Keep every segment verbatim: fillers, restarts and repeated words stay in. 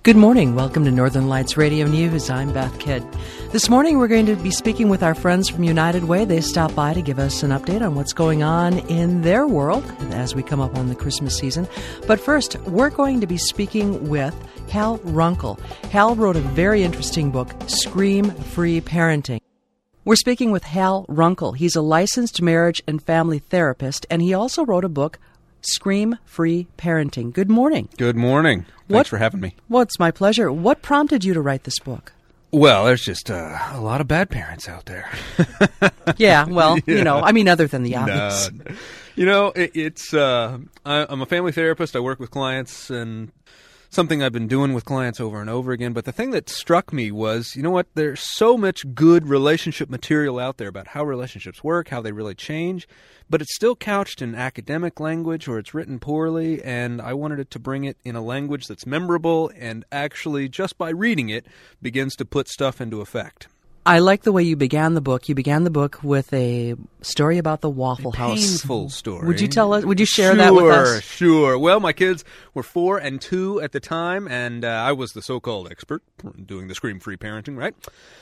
Good morning. Welcome to Northern Lights Radio News. I'm Beth Kidd. This morning we're going to be speaking with our friends from United Way. They stopped by to give us an update on what's going on in their world as we come up on the Christmas season. But first, we're going to be speaking with Hal Runkel. Hal wrote a very interesting book, Scream-Free Parenting. We're speaking with Hal Runkel. He's a licensed marriage and family therapist, and he also wrote a book, Scream-Free Parenting. Good morning. Good morning. Thanks what, for having me. Well, it's my pleasure. What prompted you to write this book? Well, there's just uh, a lot of bad parents out there. yeah, well, yeah. you know, I mean, other than the obvious. No. You know, it, it's, uh, I, I'm a family therapist. I work with clients, and something I've been doing with clients over and over again. But the thing that struck me was, you know what, there's so much good relationship material out there about how relationships work, how they really change, but it's still couched in academic language or it's written poorly, and I wanted it to bring it in a language that's memorable and actually, just by reading it, begins to put stuff into effect. I like the way you began the book. You began the book with a story about the Waffle a House. Painful story. Would you tell us? Would you share sure, that with us? Sure. Well, my kids were four and two at the time, and uh, I was the so-called expert doing the scream-free parenting, right?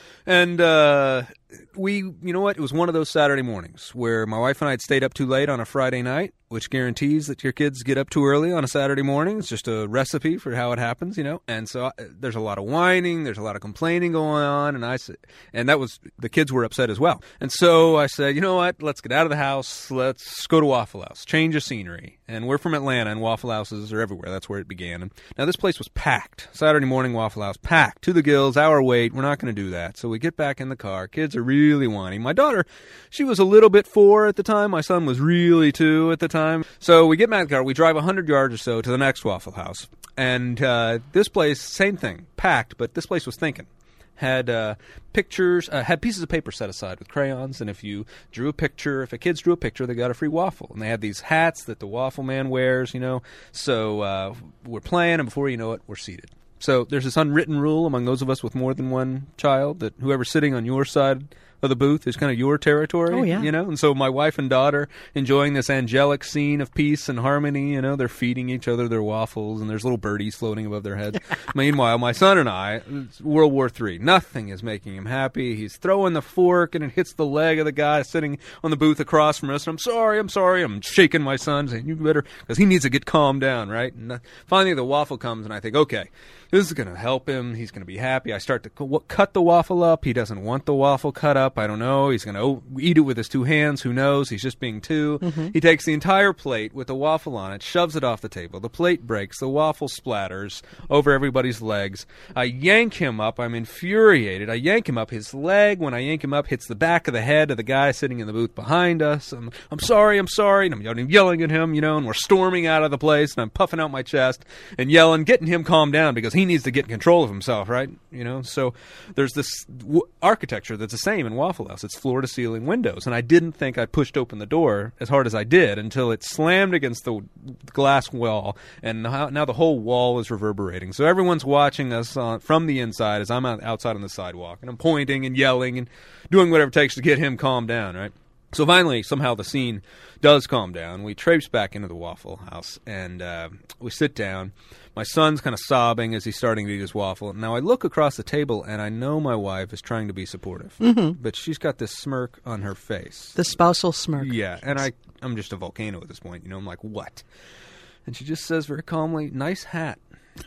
And uh, we, you know what? It was one of those Saturday mornings where my wife and I had stayed up too late on a Friday night, which guarantees that your kids get up too early on a Saturday morning. It's just a recipe for how it happens, you know. And so I, there's a lot of whining, there's a lot of complaining going on, and I said, and that was the kids were upset as well. And so I said, you know what? Let's get out of the house. Let's go to Waffle House, change of scenery. And we're from Atlanta, and Waffle Houses are everywhere. That's where it began. And now this place was packed. Saturday morning Waffle House, packed to the gills. Hour wait. We're not going to do that. So we get back in the car. Kids are really whining. My daughter, she was a little bit four at the time. My son was really two at the time. So we get back in the car. We drive one hundred yards or so to the next Waffle House. And uh, this place, same thing, packed, but this place was thinking. Had uh, pictures, uh, had pieces of paper set aside with crayons, and if you drew a picture, if a kids drew a picture, they got a free waffle. And they had these hats that the waffle man wears, you know. So uh, we're playing, and before you know it, we're seated. So there's this unwritten rule among those of us with more than one child that whoever's sitting on your side of the booth is kind of your territory, oh, yeah. you know? And so my wife and daughter enjoying this angelic scene of peace and harmony, you know, they're feeding each other their waffles, and there's little birdies floating above their heads. Meanwhile, my son and I, it's World War Three, nothing is making him happy. He's throwing the fork, and it hits the leg of the guy sitting on the booth across from us. And I'm sorry, I'm sorry. I'm shaking my son, saying, you better, because he needs to get calmed down, right? And uh, finally the waffle comes, and I think, okay, this is going to help him. He's going to be happy. I start to cu- cut the waffle up. He doesn't want the waffle cut up. I don't know. He's going to oh, eat it with his two hands. Who knows? He's just being two. Mm-hmm. He takes the entire plate with the waffle on it, shoves it off the table. The plate breaks. The waffle splatters over everybody's legs. I yank him up. I'm infuriated. I yank him up. His leg, when I yank him up, hits the back of the head of the guy sitting in the booth behind us. I'm, I'm sorry. I'm sorry. And I'm yelling at him, you know, and we're storming out of the place, and I'm puffing out my chest and yelling, getting him calmed down because he He needs to get control of himself, right? You know, so there's this w- architecture that's the same in Waffle House. It's floor-to-ceiling windows, and I didn't think I pushed open the door as hard as I did until it slammed against the glass wall, and now, now the whole wall is reverberating. So everyone's watching us on, from the inside as I'm out, outside on the sidewalk, and I'm pointing and yelling and doing whatever it takes to get him calmed down, right? So finally, somehow the scene does calm down. We traipse back into the Waffle House, and uh, we sit down. My son's kind of sobbing as he's starting to eat his waffle. Now, I look across the table, and I know my wife is trying to be supportive. Mm-hmm. But she's got this smirk on her face. The spousal smirk. Yeah, and I, I'm just a volcano at this point. You know, I'm like, what? And she just says very calmly, nice hat.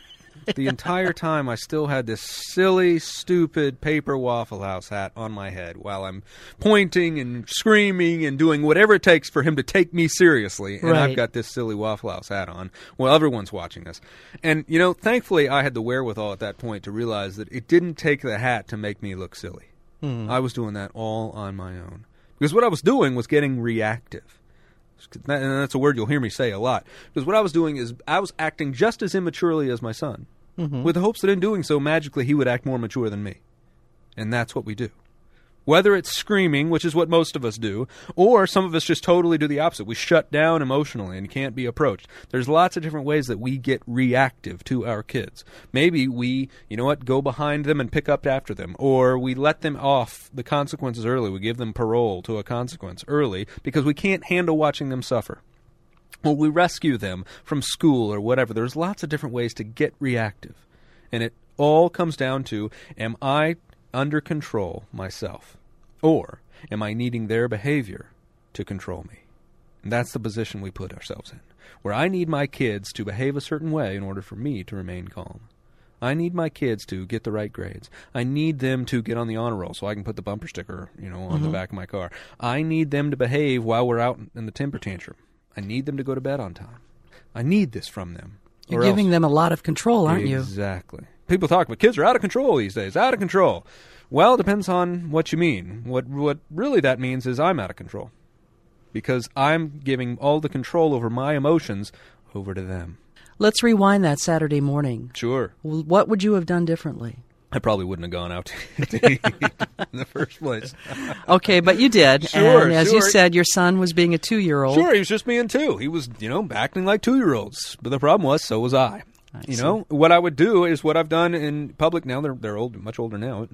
The entire time, I still had this silly, stupid paper Waffle House hat on my head while I'm pointing and screaming and doing whatever it takes for him to take me seriously. And right. I've got this silly Waffle House hat on while everyone's watching us. And, you know, thankfully, I had the wherewithal at that point to realize that it didn't take the hat to make me look silly. Hmm. I was doing that all on my own. Because what I was doing was getting reactive. And that's a word you'll hear me say a lot. Because what I was doing is I was acting just as immaturely as my son, mm-hmm. with the hopes that in doing so, magically, he would act more mature than me. And that's what we do. Whether it's screaming, which is what most of us do, or some of us just totally do the opposite. We shut down emotionally and can't be approached. There's lots of different ways that we get reactive to our kids. Maybe we, you know what, go behind them and pick up after them, or we let them off the consequences early. We give them parole to a consequence early because we can't handle watching them suffer. Or we rescue them from school or whatever. There's lots of different ways to get reactive. And it all comes down to, am I under control myself? Or am I needing their behavior to control me? And that's the position we put ourselves in, where I need my kids to behave a certain way in order for me to remain calm. I need my kids to get the right grades. I need them to get on the honor roll so I can put the bumper sticker, you know, on mm-hmm. the back of my car. I need them to behave while we're out in the temper tantrum. I need them to go to bed on time. I need this from them. You're giving else. them a lot of control, aren't exactly. you? Exactly. People talk about kids are out of control these days, out of control. Well, it depends on what you mean. What what really that means is I'm out of control, because I'm giving all the control over my emotions over to them. Let's rewind that Saturday morning. Sure. What would you have done differently? I probably wouldn't have gone out to eat in the first place. Okay, but you did. Sure, and as sure. you said, your son was being a two-year-old. Sure, he was just being two. He was, you know, acting like two-year-olds. But the problem was, so was I. I you see. know, what I would do is what I've done in public now. They're they're old, much older now.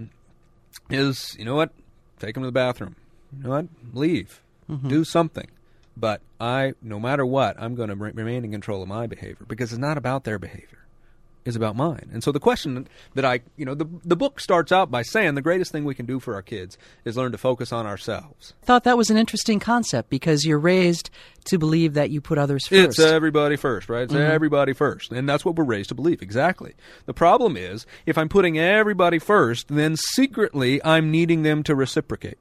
Is, you know what? Take them to the bathroom. You know what? Leave. Mm-hmm. Do something. But I, no matter what, I'm going to re- remain in control of my behavior, because it's not about their behavior. It's about mine. And so the question that I, you know, the the book starts out by saying the greatest thing we can do for our kids is learn to focus on ourselves. I thought that was an interesting concept, because you're raised to believe that you put others first. It's everybody first, right? It's mm-hmm. everybody first. And that's what we're raised to believe. Exactly. The problem is, if I'm putting everybody first, then secretly I'm needing them to reciprocate.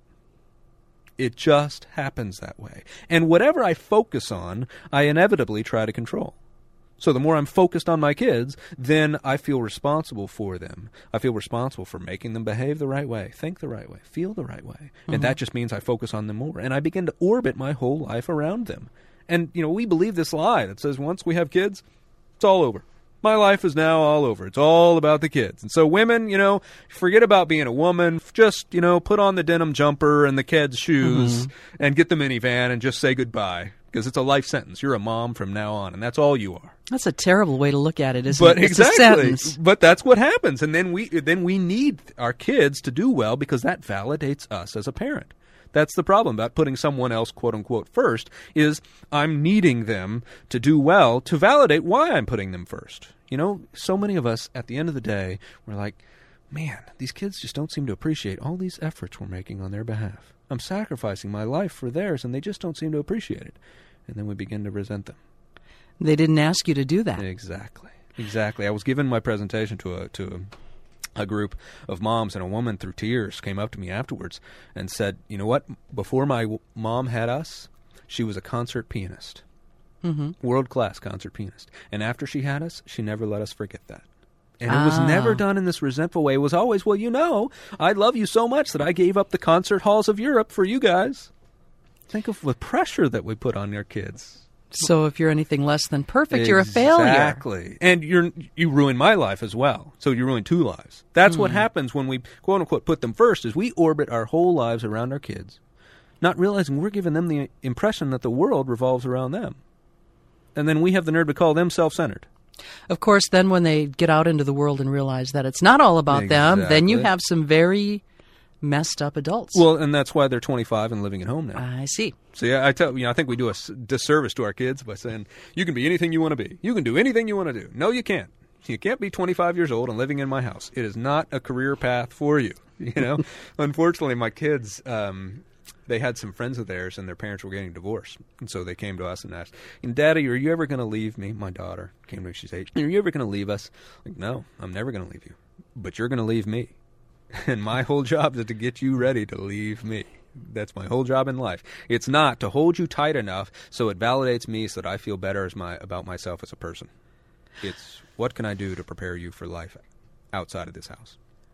It just happens that way. And whatever I focus on, I inevitably try to control. So the more I'm focused on my kids, then I feel responsible for them. I feel responsible for making them behave the right way, think the right way, feel the right way. Mm-hmm. And that just means I focus on them more. And I begin to orbit my whole life around them. And, you know, we believe this lie that says once we have kids, it's all over. My life is now all over. It's all about the kids. And so women, you know, forget about being a woman. Just, you know, put on the denim jumper and the kids' shoes mm-hmm. and get the minivan and just say goodbye, because it's a life sentence. You're a mom from now on, and that's all you are. That's a terrible way to look at it, isn't but it? It's exactly. a sentence. But that's what happens. And then we then we need our kids to do well, because that validates us as a parent. That's the problem about putting someone else, quote unquote, first, is I'm needing them to do well to validate why I'm putting them first. You know, so many of us at the end of the day, we're like, man, these kids just don't seem to appreciate all these efforts we're making on their behalf. I'm sacrificing my life for theirs, and they just don't seem to appreciate it. And then we begin to resent them. They didn't ask you to do that. Exactly. Exactly. I was giving my presentation to a to a a group of moms, and a woman through tears came up to me afterwards and said, you know what, before my w- mom had us, she was a concert pianist, mm-hmm. world-class concert pianist. And after she had us, she never let us forget that. And ah. it was never done in this resentful way. It was always, well, you know, I love you so much that I gave up the concert halls of Europe for you guys. Think of the pressure that we put on your kids. So if you're anything less than perfect, you're a failure. Exactly. And you're you ruin my life as well. So you ruin two lives. That's mm. what happens when we, quote unquote, put them first, is we orbit our whole lives around our kids, not realizing we're giving them the impression that the world revolves around them. And then we have the nerve to call them self-centered. Of course, then when they get out into the world and realize that it's not all about exactly. them, then you have some very messed up adults. Well, and that's why they're twenty-five and living at home now. I see. So yeah, I tell you know, I think we do a disservice to our kids by saying you can be anything you want to be. You can do anything you want to do. No, you can't. You can't be twenty-five years old and living in my house. It is not a career path for you. You know, unfortunately, my kids. Um, They had some friends of theirs, and their parents were getting divorced. And so they came to us and asked, and Daddy, are you ever going to leave me? My daughter came to me, she's eight. Are you ever going to leave us? Like, no, I'm never going to leave you. But you're going to leave me. And my whole job is to get you ready to leave me. That's my whole job in life. It's not to hold you tight enough so it validates me so that I feel better as my about myself as a person. It's what can I do to prepare you for life outside of this house?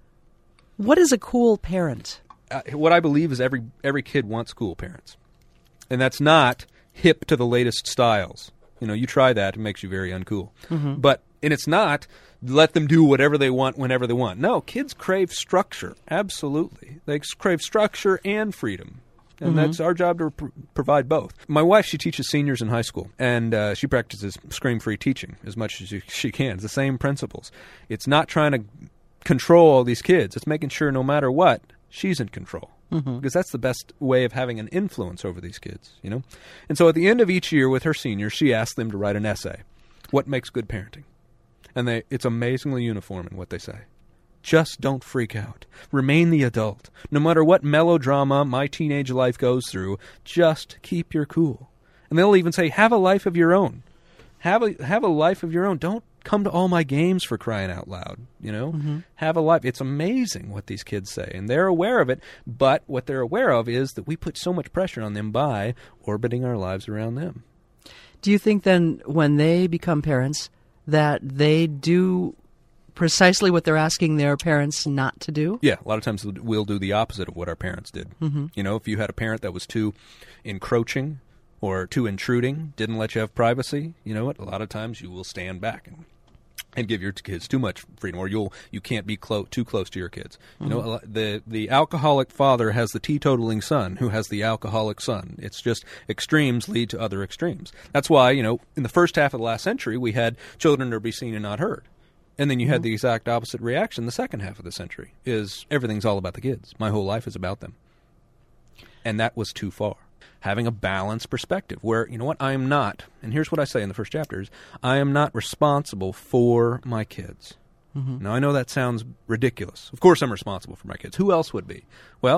What is a cool parent? Uh, what I believe is every every kid wants cool parents. And that's not hip to the latest styles. You know, you try that, it makes you very uncool. Mm-hmm. But, and it's not let them do whatever they want whenever they want. No, kids crave structure. Absolutely. They crave structure and freedom. And mm-hmm. that's our job to pr- provide both. My wife, she teaches seniors in high school, and uh, she practices scream-free teaching as much as she can. It's the same principles. It's not trying to control all these kids. It's making sure no matter what, she's in control. Mm-hmm. Because that's the best way of having an influence over these kids, you know? And so at the end of each year with her seniors, she asked them to write an essay. What makes good parenting? And they it's amazingly uniform in what they say. Just don't freak out. Remain the adult. No matter what melodrama my teenage life goes through, just keep your cool. And they'll even say, have a life of your own. Have a have a life of your own. Don't come to all my games, for crying out loud. You know, mm-hmm. Have a life. It's amazing what these kids say, and they're aware of it. But what they're aware of is that we put so much pressure on them by orbiting our lives around them. Do you think then, when they become parents, that they do precisely what they're asking their parents not to do? Yeah, a lot of times we'll do the opposite of what our parents did. Mm-hmm. You know, if you had a parent that was too encroaching or too intruding, didn't let you have privacy, you know what? A lot of times you will stand back and and give your kids too much freedom, or you'll you can't be clo- too close to your kids. You mm-hmm. know, the the alcoholic father has the teetotaling son who has the alcoholic son. It's just extremes lead to other extremes. That's why, you know, in the first half of the last century, we had children to be seen and not heard. And then you had mm-hmm. the exact opposite reaction the second half of the century, is everything's all about the kids. My whole life is about them. And that was too far. Having a balanced perspective where, you know what, I am not, and here's what I say in the first chapters, I am not responsible for my kids. Mm-hmm. Now, I know that sounds ridiculous. Of course I'm responsible for my kids. Who else would be? Well,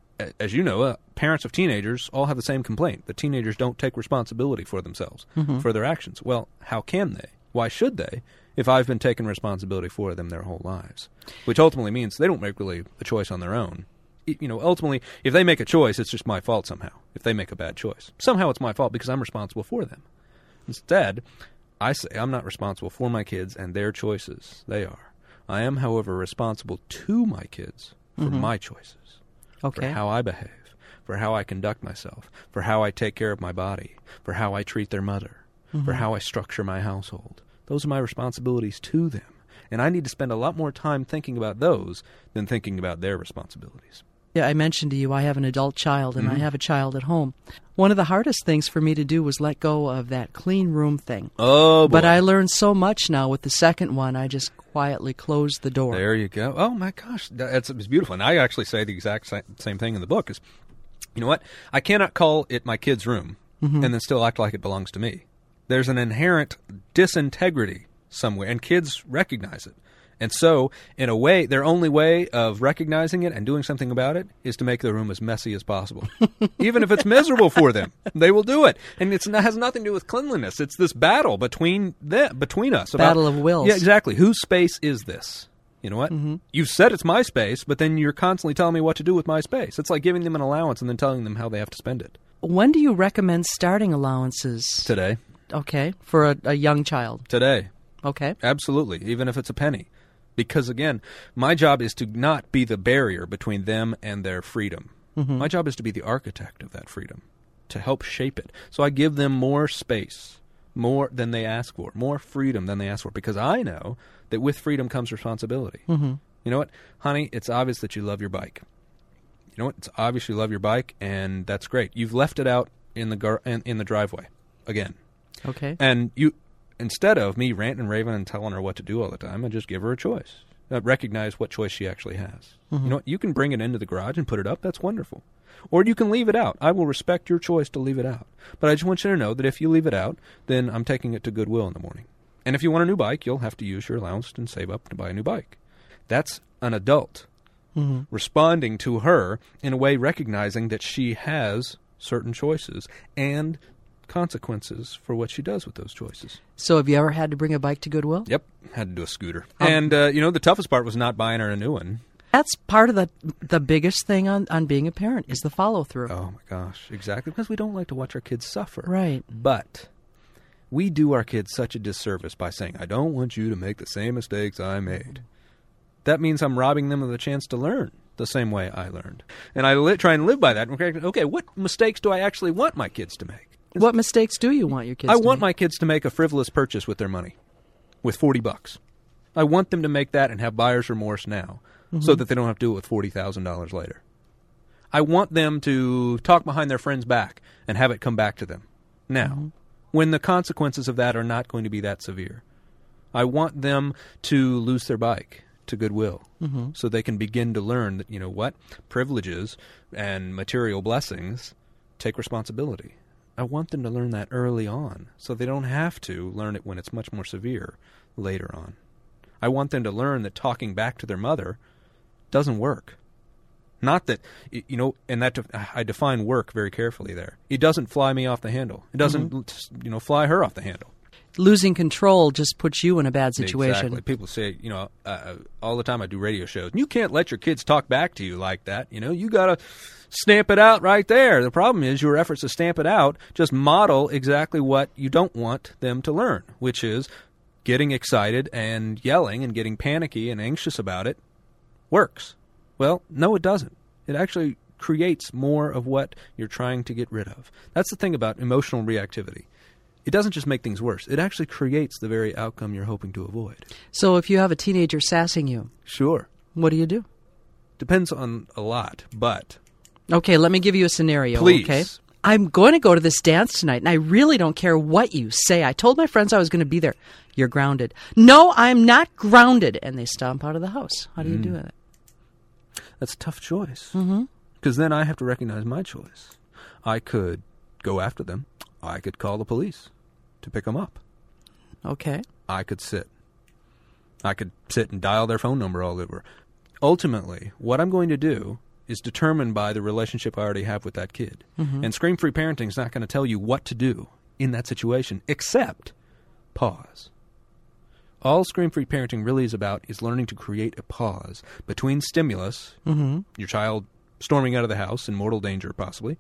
as you know, uh, parents of teenagers all have the same complaint, that teenagers don't take responsibility for themselves, mm-hmm. for their actions. Well, how can they? Why should they, if I've been taking responsibility for them their whole lives? Which ultimately means they don't make really a choice on their own. You know, ultimately, if they make a choice, it's just my fault somehow. If they make a bad choice, somehow it's my fault because I'm responsible for them. Instead, I say I'm not responsible for my kids and their choices. They are. I am, however, responsible to my kids for mm-hmm. my choices, okay. for how I behave, for how I conduct myself, for how I take care of my body, for how I treat their mother, mm-hmm. for how I structure my household. Those are my responsibilities to them. And I need to spend a lot more time thinking about those than thinking about their responsibilities. Yeah, I mentioned to you I have an adult child, and mm-hmm. I have a child at home. One of the hardest things for me to do was let go of that clean room thing. Oh, boy. But I learned so much now with the second one, I just quietly closed the door. There you go. Oh, my gosh. That's it's beautiful. And I actually say the exact same thing in the book is, you know what? I cannot call it my kid's room mm-hmm. and then still act like it belongs to me. There's an inherent disintegrity somewhere, and kids recognize it. And so, in a way, their only way of recognizing it and doing something about it is to make the room as messy as possible. Even if it's miserable for them, they will do it. And it has nothing to do with cleanliness. It's this battle between them, between us. About, battle of wills. Yeah, exactly. Whose space is this? You know what? Mm-hmm. You said it's my space, but then you're constantly telling me what to do with my space. It's like giving them an allowance and then telling them how they have to spend it. When do you recommend starting allowances? Today. Okay. For a, a young child? Today. Okay. Absolutely. Even if it's a penny. Because, again, my job is to not be the barrier between them and their freedom. Mm-hmm. My job is to be the architect of that freedom, to help shape it. So I give them more space, more than they ask for, more freedom than they ask for, because I know that with freedom comes responsibility. Mm-hmm. You know what? Honey, it's obvious that you love your bike. You know what? It's obvious you love your bike, and that's great. You've left it out in the gar- in, in the driveway again. Okay. And you... Instead of me ranting and raving and telling her what to do all the time, I just give her a choice. I recognize what choice she actually has. Mm-hmm. You know what? You can bring it into the garage and put it up. That's wonderful. Or you can leave it out. I will respect your choice to leave it out. But I just want you to know that if you leave it out, then I'm taking it to Goodwill in the morning. And if you want a new bike, you'll have to use your allowance and save up to buy a new bike. That's an adult mm-hmm. responding to her in a way recognizing that she has certain choices and consequences for what she does with those choices. So have you ever had to bring a bike to Goodwill? Yep, had to do a scooter. Um, and, uh, you know, the toughest part was not buying her a new one. That's part of the the biggest thing on, on being a parent is the follow-through. Oh, my gosh, exactly, because we don't like to watch our kids suffer. Right. But we do our kids such a disservice by saying, I don't want you to make the same mistakes I made. That means I'm robbing them of the chance to learn the same way I learned. And I li- try and live by that. Okay, what mistakes do I actually want my kids to make? What mistakes do you want your kids I to want make? my kids to make a frivolous purchase with their money, with forty bucks. I want them to make that and have buyer's remorse now mm-hmm. so that they don't have to do it with forty thousand dollars later. I want them to talk behind their friend's back and have it come back to them now, mm-hmm. when the consequences of that are not going to be that severe. I want them to lose their bike to Goodwill mm-hmm. so they can begin to learn that, you know what, privileges and material blessings take responsibility. I want them to learn that early on so they don't have to learn it when it's much more severe later on. I want them to learn that talking back to their mother doesn't work. Not that, you know, and that I define work very carefully there. It doesn't fly me off the handle. It doesn't, mm-hmm. you know, fly her off the handle. Losing control just puts you in a bad situation. Exactly. People say, you know, uh, all the time I do radio shows, you can't let your kids talk back to you like that. You know, you got to stamp it out right there. The problem is your efforts to stamp it out just model exactly what you don't want them to learn, which is getting excited and yelling and getting panicky and anxious about it works. Well, no, it doesn't. It actually creates more of what you're trying to get rid of. That's the thing about emotional reactivity. It doesn't just make things worse. It actually creates the very outcome you're hoping to avoid. So if you have a teenager sassing you, sure, what do you do? Depends on a lot, but... Okay, let me give you a scenario, Please. Okay? I'm going to go to this dance tonight, and I really don't care what you say. I told my friends I was going to be there. You're grounded. No, I'm not grounded. And they stomp out of the house. How do you mm. do with it? That's a tough choice. Mm-hmm. Because then I have to recognize my choice. I could go after them. I could call the police to pick them up. Okay. I could sit. I could sit and dial their phone number all over. Ultimately, what I'm going to do is determined by the relationship I already have with that kid. Mm-hmm. And scream-free parenting is not going to tell you what to do in that situation, except pause. All scream-free parenting really is about is learning to create a pause between stimulus, mm-hmm. your child storming out of the house in mortal danger possibly,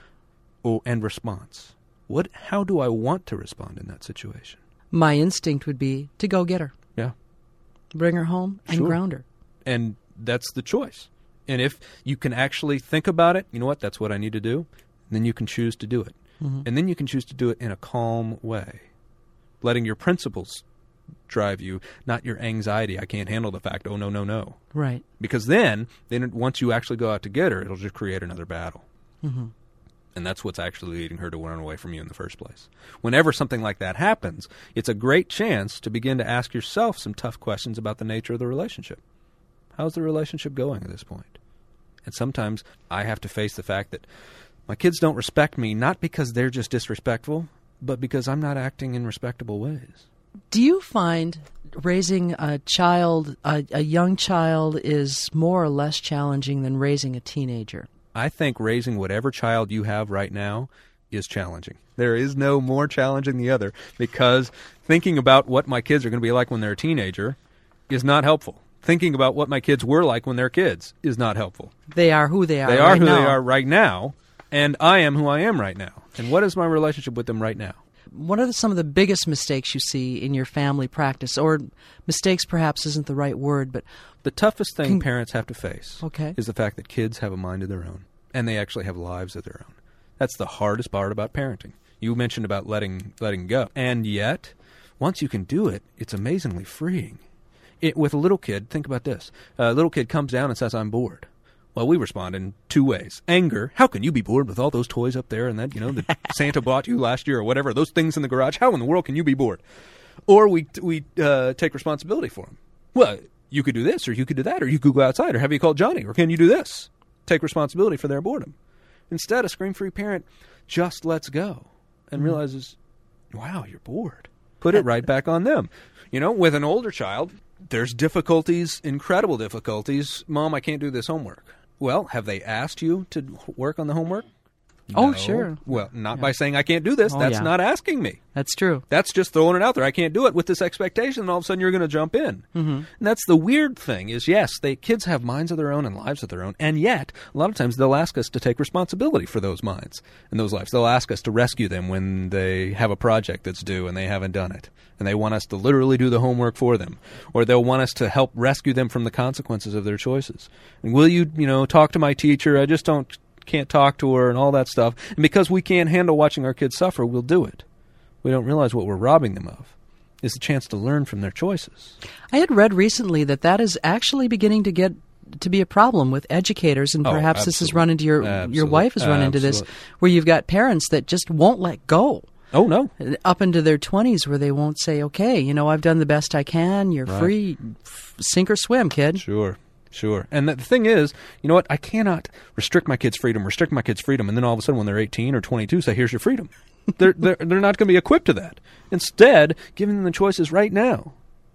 oh, and response. What? How do I want to respond in that situation? My instinct would be to go get her. Yeah. Bring her home and Sure. ground her. And that's the choice. And if you can actually think about it, you know what, that's what I need to do, then you can choose to do it. Mm-hmm. And then you can choose to do it in a calm way, letting your principles drive you, not your anxiety. I can't handle the fact, oh, no, no, no. Right. Because then, then once you actually go out to get her, it'll just create another battle. Mm-hmm. And that's what's actually leading her to run away from you in the first place. Whenever something like that happens, it's a great chance to begin to ask yourself some tough questions about the nature of the relationship. How's the relationship going at this point? And sometimes I have to face the fact that my kids don't respect me, not because they're just disrespectful, but because I'm not acting in respectable ways. Do you find raising a child, a, a young child, is more or less challenging than raising a teenager? I think raising whatever child you have right now is challenging. There is no more challenging than the other, because thinking about what my kids are going to be like when they're a teenager is not helpful. Thinking about what my kids were like when they're kids is not helpful. They are who they are They right are who now. they are right now, and I am who I am right now. And what is my relationship with them right now? What are the, some of the biggest mistakes you see in your family practice? Or mistakes perhaps isn't the right word, but... The toughest thing Can, parents have to face okay. is the fact that kids have a mind of their own, and they actually have lives of their own. That's the hardest part about parenting. You mentioned about letting letting go. And yet, once you can do it, it's amazingly freeing. It, with a little kid, think about this. A little kid comes down and says, I'm bored. Well, we respond in two ways. Anger. How can you be bored with all those toys up there and that, you know, that Santa bought you last year or whatever, those things in the garage? How in the world can you be bored? Or we we uh, take responsibility for them. Well, you could do this, or you could do that, or you could go outside, or have you called Johnny, or can you do this? Take responsibility for their boredom. Instead, a scream-free parent just lets go and mm-hmm. realizes, wow, you're bored. Put it right back on them. You know, with an older child, there's difficulties, incredible difficulties. Mom, I can't do this homework. Well, have they asked you to work on the homework? Oh, No. sure. Well, not Yeah. by saying I can't do this. Oh, That's yeah. not asking me. That's true. That's just throwing it out there. I can't do it with this expectation, and all of a sudden you're going to jump in. Mm-hmm. And that's the weird thing is, yes, they kids have minds of their own and lives of their own, and yet a lot of times they'll ask us to take responsibility for those minds and those lives. They'll ask us to rescue them when they have a project that's due and they haven't done it, and they want us to literally do the homework for them, or they'll want us to help rescue them from the consequences of their choices. And will you, you know, talk to my teacher? I just don't can't talk to her and all that stuff. And because we can't handle watching our kids suffer, we'll do it. We don't realize what we're robbing them of is the chance to learn from their choices. I had read recently that that is actually beginning to get to be a problem with educators, and Oh, perhaps this has absolutely. run into your Absolutely. your wife has run into this, Absolutely. where you've got parents that just won't let go. Oh, no. Up into their twenties, where they won't say, okay, you know, I've done the best I can, you're Right. free, F- sink or swim, kid. Sure. Sure. And the thing is, you know what? I cannot restrict my kids' freedom, restrict my kids' freedom, and then all of a sudden when they're eighteen or twenty-two, say, here's your freedom. they're, they're, they're not going to be equipped to that. Instead, giving them the choices right now.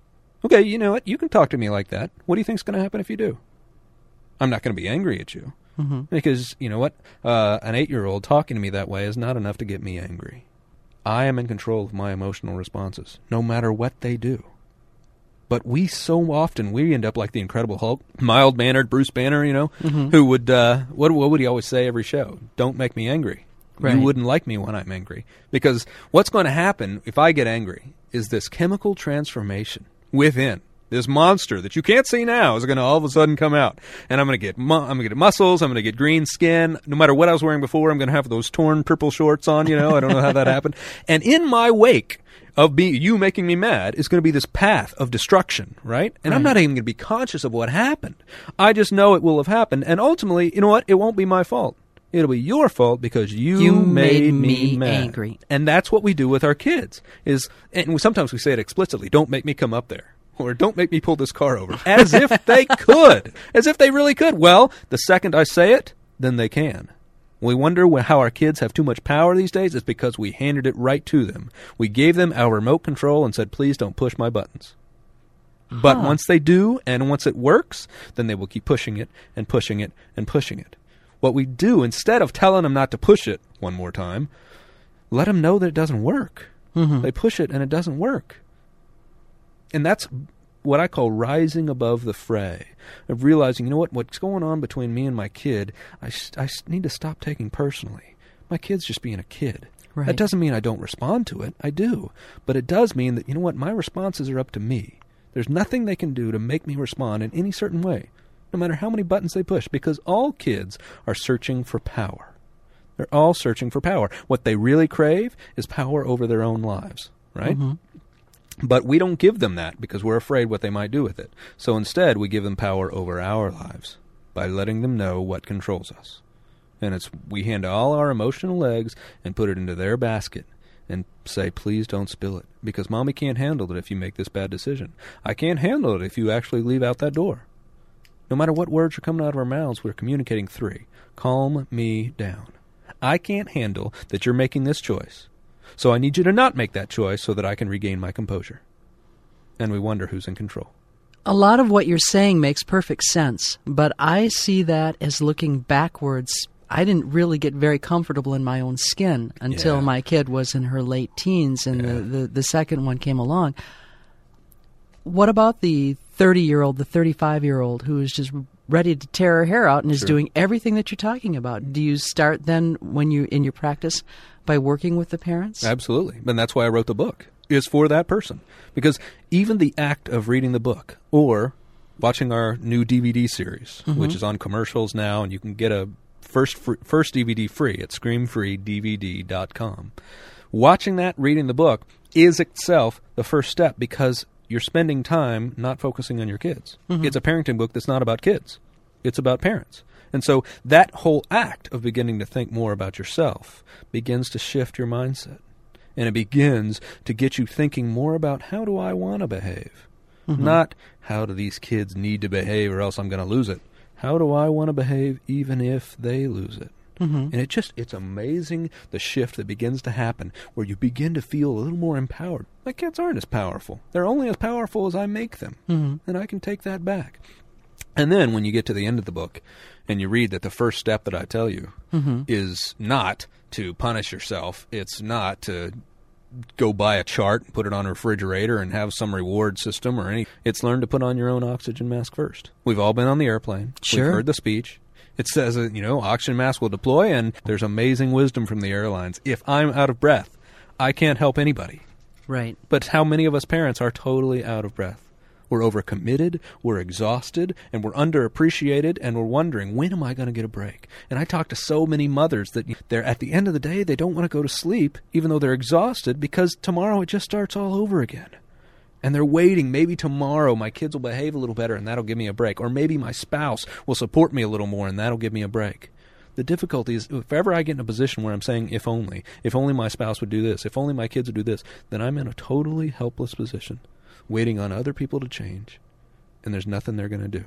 Okay, you know what? You can talk to me like that. What do you think's going to happen if you do? I'm not going to be angry at you. Mm-hmm. Because, you know what? Uh, an eight-year-old talking to me that way is not enough to get me angry. I am in control of my emotional responses, no matter what they do. But we so often, we end up like the Incredible Hulk, mild-mannered Bruce Banner, you know, mm-hmm. who would, uh, what, what would he always say every show? Don't make me angry. Right. You wouldn't like me when I'm angry. Because what's going to happen if I get angry is this chemical transformation within. This monster that you can't see now is going to all of a sudden come out, and I'm going to get mu- I'm going to get muscles. I'm going to get green skin. No matter what I was wearing before, I'm going to have those torn purple shorts on. You know, I don't know how that happened. And in my wake of be- you making me mad is going to be this path of destruction, right? And right. I'm not even going to be conscious of what happened. I just know it will have happened, and ultimately, you know what? It won't be my fault. It'll be your fault because you, you made, made me, me mad. angry. And that's what we do with our kids. Is and sometimes we say it explicitly. Don't make me come up there. Or don't make me pull this car over. As if they could. As if they really could. Well, the second I say it, then they can. We wonder how our kids have too much power these days. It's because we handed it right to them. We gave them our remote control and said, please don't push my buttons. Huh. But once they do, and once it works, then they will keep pushing it and pushing it and pushing it. What we do, instead of telling them not to push it one more time, let them know that it doesn't work. Mm-hmm. They push it and it doesn't work. And that's what I call rising above the fray, of realizing, you know what, what's going on between me and my kid, I, I need to stop taking personally. My kid's just being a kid. Right. That doesn't mean I don't respond to it. I do. But it does mean that, you know what, my responses are up to me. There's nothing they can do to make me respond in any certain way, no matter how many buttons they push, because all kids are searching for power. They're all searching for power. What they really crave is power over their own lives, right? Mm-hmm. But we don't give them that because we're afraid what they might do with it. So instead, we give them power over our lives by letting them know what controls us. And it's we hand all our emotional eggs and put it into their basket and say, please don't spill it, because Mommy can't handle it if you make this bad decision. I can't handle it if you actually leave out that door. No matter what words are coming out of our mouths, we're communicating three. Calm me down. I can't handle that you're making this choice. So I need you to not make that choice so that I can regain my composure. And we wonder who's in control. A lot of what you're saying makes perfect sense, but I see that as looking backwards. I didn't really get very comfortable in my own skin until yeah. my kid was in her late teens and yeah. the, the, the second one came along. What about the thirty-year-old, the thirty-five-year-old who is just ready to tear her hair out and is sure. doing everything that you're talking about? Do you start then when you in your practice by working with the parents? Absolutely. And that's why I wrote the book, is for that person. Because even the act of reading the book or watching our new D V D series, mm-hmm. which is on commercials now, and you can get a first fr- first D V D free at scream free D V D dot com. Watching that, reading the book, is itself the first step because you're spending time not focusing on your kids. Mm-hmm. It's a parenting book that's not about kids. It's about parents. And so that whole act of beginning to think more about yourself begins to shift your mindset. And it begins to get you thinking more about how do I want to behave? Mm-hmm. Not how do these kids need to behave or else I'm going to lose it. How do I want to behave even if they lose it? Mm-hmm. And it just, it's amazing the shift that begins to happen where you begin to feel a little more empowered. My kids aren't as powerful. They're only as powerful as I make them. Mm-hmm. And I can take that back. And then when you get to the end of the book and you read that the first step that I tell you mm-hmm. is not to punish yourself. It's not to go buy a chart and put it on a refrigerator and have some reward system or any. It's learn to put on your own oxygen mask first. We've all been on the airplane. Sure. We've heard the speech. It says, you know, oxygen mask will deploy, and there's amazing wisdom from the airlines. If I'm out of breath, I can't help anybody. Right. But how many of us parents are totally out of breath? We're overcommitted, we're exhausted, and we're underappreciated, and we're wondering, when am I going to get a break? And I talk to so many mothers that they're at the end of the day, they don't want to go to sleep, even though they're exhausted, because tomorrow it just starts all over again. And they're waiting, maybe tomorrow my kids will behave a little better and that'll give me a break. Or maybe my spouse will support me a little more and that'll give me a break. The difficulty is, if ever I get in a position where I'm saying, if only, if only my spouse would do this, if only my kids would do this, then I'm in a totally helpless position, waiting on other people to change, and there's nothing they're going to do.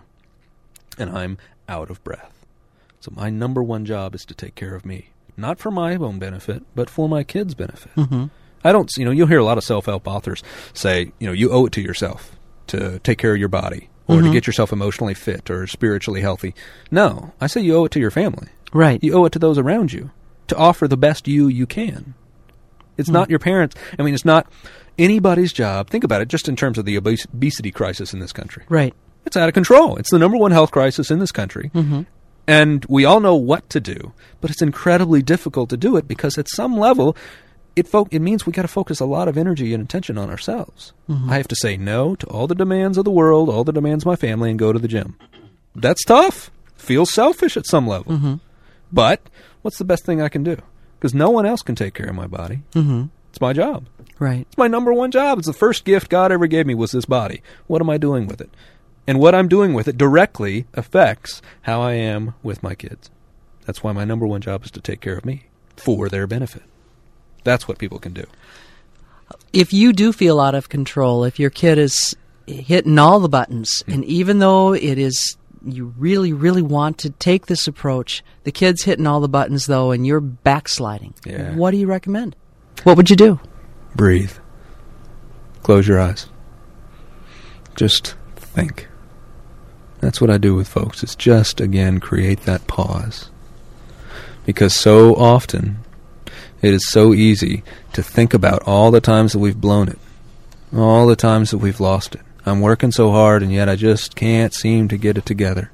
And I'm out of breath. So my number one job is to take care of me, not for my own benefit, but for my kids' benefit. Mm-hmm. I don't, you know, you'll hear a lot of self-help authors say, you know, you owe it to yourself to take care of your body or mm-hmm. to get yourself emotionally fit or spiritually healthy. No, I say you owe it to your family. Right. You owe it to those around you to offer the best you you can. It's mm. not your parents. I mean, it's not anybody's job. Think about it just in terms of the obes- obesity crisis in this country. Right. It's out of control. It's the number one health crisis in this country. Mm-hmm. And we all know what to do, but it's incredibly difficult to do it because at some level, it fo- it means we got to focus a lot of energy and attention on ourselves. Mm-hmm. I have to say no to all the demands of the world, all the demands of my family, and go to the gym. That's tough. Feels selfish at some level. Mm-hmm. But what's the best thing I can do? Because no one else can take care of my body. Mm-hmm. It's my job. Right. It's my number one job. It's the first gift God ever gave me was this body. What am I doing with it? And what I'm doing with it directly affects how I am with my kids. That's why my number one job is to take care of me for their benefit. That's what people can do. If you do feel out of control, if your kid is hitting all the buttons, mm. and even though it is, you really, really want to take this approach, the kid's hitting all the buttons though, and you're backsliding, yeah. what do you recommend? What would you do? Breathe. Close your eyes. Just think. That's what I do with folks. It's just, again, create that pause. Because so often, it is so easy to think about all the times that we've blown it. All the times that we've lost it. I'm working so hard, and yet I just can't seem to get it together.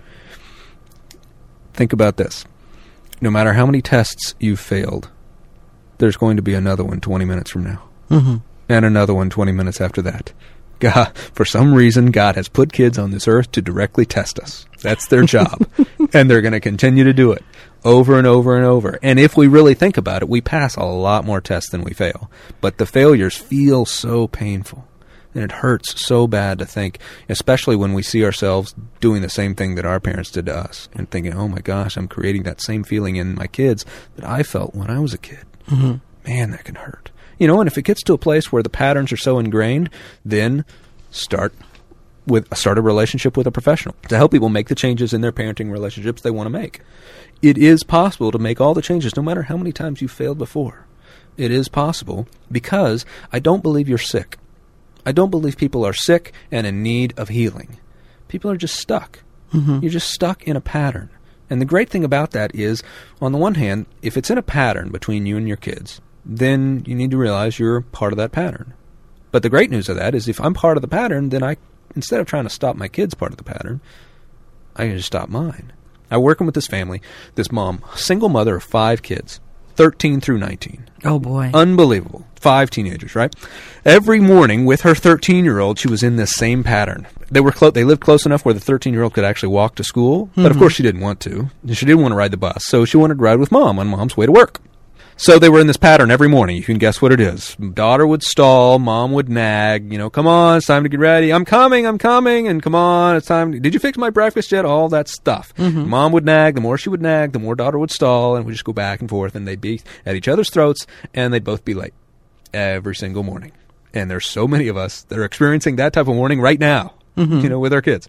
Think about this. No matter how many tests you've failed, there's going to be another one twenty minutes from now. Mm-hmm. And another one twenty minutes after that. God, for some reason, God has put kids on this earth to directly test us. That's their job. And they're going to continue to do it over and over and over. And if we really think about it, we pass a lot more tests than we fail. But the failures feel so painful. And it hurts so bad to think, especially when we see ourselves doing the same thing that our parents did to us. And thinking, oh my gosh, I'm creating that same feeling in my kids that I felt when I was a kid. Mm-hmm. Man, that can hurt. You know, and if it gets to a place where the patterns are so ingrained, then start with start a relationship with a professional to help people make the changes in their parenting relationships they want to make. It is possible to make all the changes, no matter how many times you failed before. It is possible because I don't believe you're sick. I don't believe people are sick and in need of healing. People are just stuck. Mm-hmm. You're just stuck in a pattern. And the great thing about that is, on the one hand, if it's in a pattern between you and your kids, then you need to realize you're part of that pattern. But the great news of that is if I'm part of the pattern, then I, instead of trying to stop my kids part of the pattern, I can just stop mine. I'm working with this family, this mom, single mother of five kids, thirteen through nineteen. Oh, boy. Unbelievable. Five teenagers, right? Every morning with her thirteen-year-old, she was in this same pattern. They were clo- They lived close enough where the thirteen-year-old could actually walk to school, mm-hmm. but of course she didn't want to. She didn't want to ride the bus, so she wanted to ride with mom on mom's way to work. So they were in this pattern every morning. You can guess what it is. Daughter would stall, mom would nag, you know, come on, it's time to get ready. I'm coming, I'm coming, and come on, it's time. To, did you fix my breakfast yet? All that stuff. Mm-hmm. Mom would nag. The more she would nag, the more daughter would stall, and we'd just go back and forth, and they'd be at each other's throats, and they'd both be late every single morning. And there's so many of us that are experiencing that type of morning right now, mm-hmm. you know, with our kids.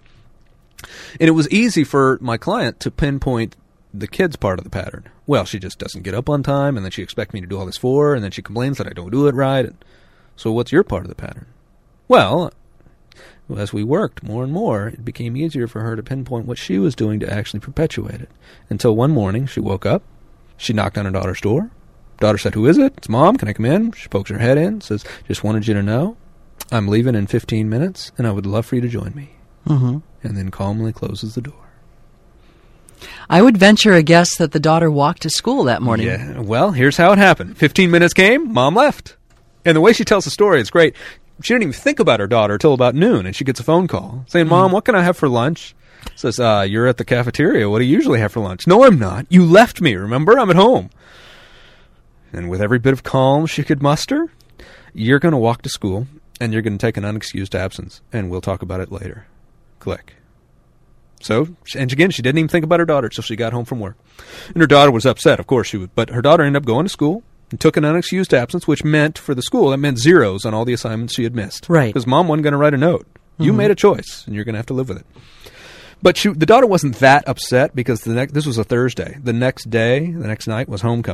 And it was easy for my client to pinpoint the kid's part of the pattern. Well, she just doesn't get up on time, and then she expects me to do all this for her, and then she complains that I don't do it right. And so what's your part of the pattern? Well, as we worked more and more, it became easier for her to pinpoint what she was doing to actually perpetuate it. Until one morning, she woke up, she knocked on her daughter's door. Daughter said, "Who is it?" "It's Mom. Can I come in?" She pokes her head in, says, "Just wanted you to know, I'm leaving in fifteen minutes, and I would love for you to join me." Mm-hmm. And then calmly closes the door. I would venture a guess that the daughter walked to school that morning. Yeah, well, here's how it happened. Fifteen minutes came, Mom left. And the way she tells the story, it's great. She didn't even think about her daughter until about noon, and she gets a phone call saying, "Mom, mm-hmm. what can I have for lunch?" Says, uh, "You're at the cafeteria. What do you usually have for lunch?" "No, I'm not. You left me, remember? I'm at home." And with every bit of calm she could muster, "You're going to walk to school, and you're going to take an unexcused absence, and we'll talk about it later." Click. So, and again, she didn't even think about her daughter until she got home from work. And her daughter was upset, of course she would. But her daughter ended up going to school and took an unexcused absence, which meant, for the school, that meant zeros on all the assignments she had missed. Right. Because Mom wasn't going to write a note. Mm-hmm. You made a choice, and you're going to have to live with it. But she, the daughter wasn't that upset because the next, this was a Thursday. The next day, the next night, was homecoming.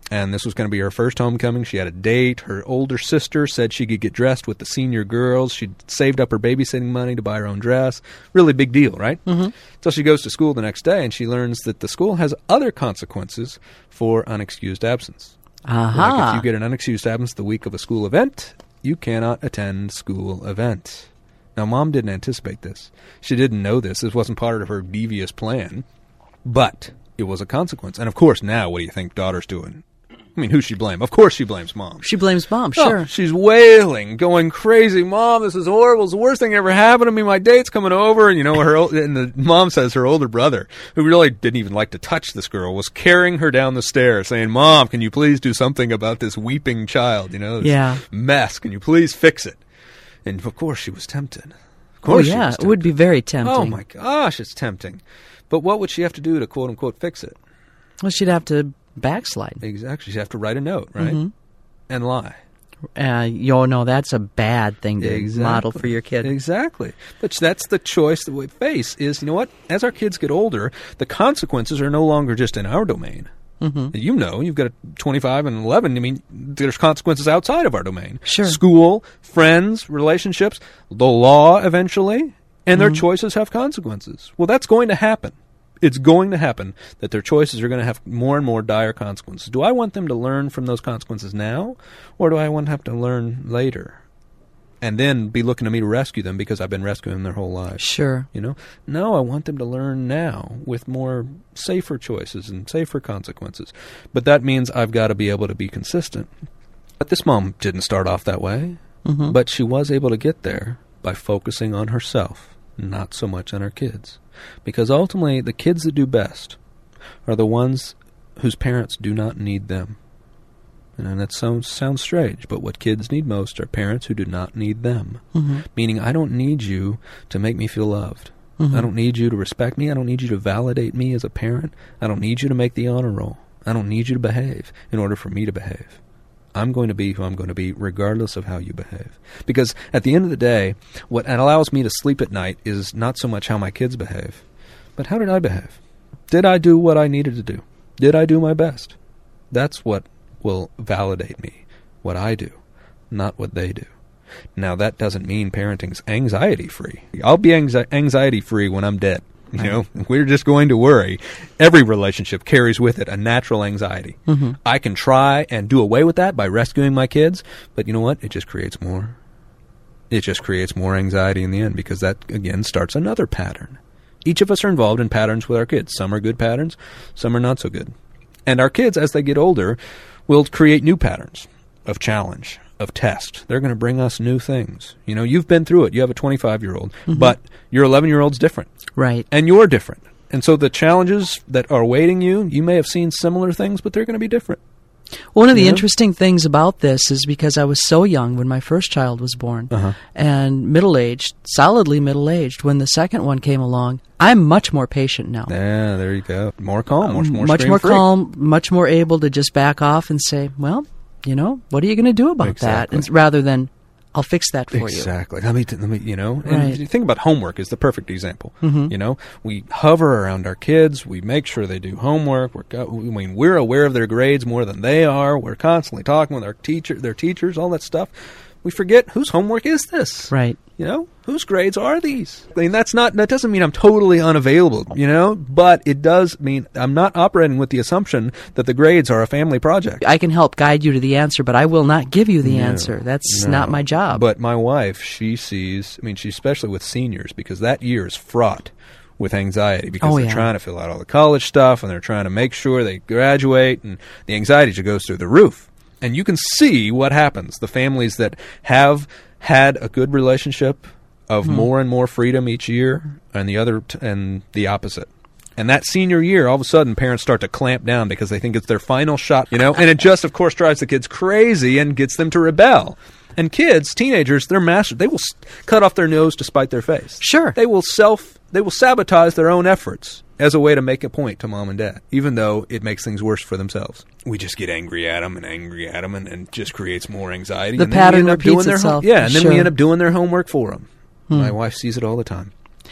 And this was going to be her first homecoming. She had a date. Her older sister said she could get dressed with the senior girls. She'd saved up her babysitting money to buy her own dress. Really big deal, right? Mm-hmm. So she goes to school the next day, and she learns that the school has other consequences for unexcused absence. Aha. Like if you get an unexcused absence the week of a school event, you cannot attend school event. Now, Mom didn't anticipate this. She didn't know this. This wasn't part of her devious plan. But it was a consequence. And, of course, now what do you think daughter's doing? I mean, who she blame? Of course she blames Mom. She blames Mom, Oh, sure. she's wailing, going crazy. Mom, this is horrible. It's the worst thing ever happened to me. My date's coming over. And, you know, her ol- and the mom says her older brother, who really didn't even like to touch this girl, was carrying her down the stairs saying, Mom, can you please do something about this weeping child? You know, this Yeah. mess. Can you please fix it? And, of course, she was tempted. Of Oh, course she yeah. was It tempted. would be very tempting. Oh, my gosh, it's tempting. But what would she have to do to, quote-unquote, fix it? Well, she'd have to backslide. Exactly. She'd have to write a note, right? Mm-hmm. And lie. Uh, you know, that's a bad thing to Exactly. model for your kid. Exactly. But that's the choice that we face is, you know what? As our kids get older, the consequences are no longer just in our domain. Mm-hmm. You know, you've got a twenty-five and eleven. I mean, there's consequences outside of our domain. Sure. School, friends, relationships, the law eventually, and their choices have consequences. Well, that's going to happen. It's going to happen that their choices are going to have more and more dire consequences. Do I want them to learn from those consequences now, or do I want them to learn later? And then be looking to me to rescue them because I've been rescuing them their whole lives. Sure. You know? No, I want them to learn now with more safer choices and safer consequences. But that means I've got to be able to be consistent. But this mom didn't start off that way. Mm-hmm. But she was able to get there by focusing on herself, not so much on her kids. Because ultimately, the kids that do best are the ones whose parents do not need them. And that sounds, sounds strange, but what kids need most are parents who do not need them. Mm-hmm. Meaning, I don't need you to make me feel loved. Mm-hmm. I don't need you to respect me. I don't need you to validate me as a parent. I don't need you to make the honor roll. I don't need you to behave in order for me to behave. I'm going to be who I'm going to be regardless of how you behave. Because at the end of the day, what allows me to sleep at night is not so much how my kids behave, but how did I behave? Did I do what I needed to do? Did I do my best? That's what will validate me, what I do, not what they do. Now, that doesn't mean parenting's anxiety-free. I'll be anxi- anxiety-free when I'm dead. You know, we're just going to worry. Every relationship carries with it a natural anxiety. Mm-hmm. I can try and do away with that by rescuing my kids, but you know what? It just creates more. It just creates more anxiety in the end because that, again, starts another pattern. Each of us are involved in patterns with our kids. Some are good patterns, some are not so good. And our kids, as they get older, will create new patterns of challenge, of test. They're going to bring us new things. You know, you've been through it. You have a twenty-five-year-old, mm-hmm. but your eleven-year-old's different. Right. And you're different. And so the challenges that are awaiting you, you may have seen similar things, but they're going to be different. One of the you know? interesting things about this is because I was so young when my first child was born uh-huh. and middle-aged, solidly middle-aged, when the second one came along, I'm much more patient now. Yeah, there you go. More calm, much more Much more free. calm, much more able to just back off and say, well, you know, what are you going to do about exactly. that? And rather than, I'll fix that for exactly. you. Exactly. Let me, t- let me, you know, and right. you think about homework is the perfect example. Mm-hmm. You know, we hover around our kids. We make sure they do homework. We're, I mean, we're aware of their grades more than they are. We're constantly talking with our teacher, their teachers, all that stuff. We forget whose homework is this? Right. You know, whose grades are these? I mean, that's not, that doesn't mean I'm totally unavailable, you know, but it does mean I'm not operating with the assumption that the grades are a family project. I can help guide you to the answer, but I will not give you the No, answer. That's no. not my job. But my wife, she sees, I mean, she, especially with seniors, because that year is fraught with anxiety because oh, they're yeah. trying to fill out all the college stuff and they're trying to make sure they graduate, and the anxiety just goes through the roof. And you can see what happens. The families that have had a good relationship of hmm. more and more freedom each year, and the other t- and the opposite. And that senior year, all of a sudden, parents start to clamp down because they think it's their final shot, you know. And it just, of course, drives the kids crazy and gets them to rebel. And kids, teenagers, they're masters. They will s- cut off their nose to spite their face. Sure. They will self. They will sabotage their own efforts as a way to make a point to mom and dad, even though it makes things worse for themselves. We just get angry at them and angry at them, and, and just creates more anxiety. The and pattern then we end up repeats doing their itself. Home, yeah, and then sure. we end up doing their homework for them. Hmm. My wife sees it all the time.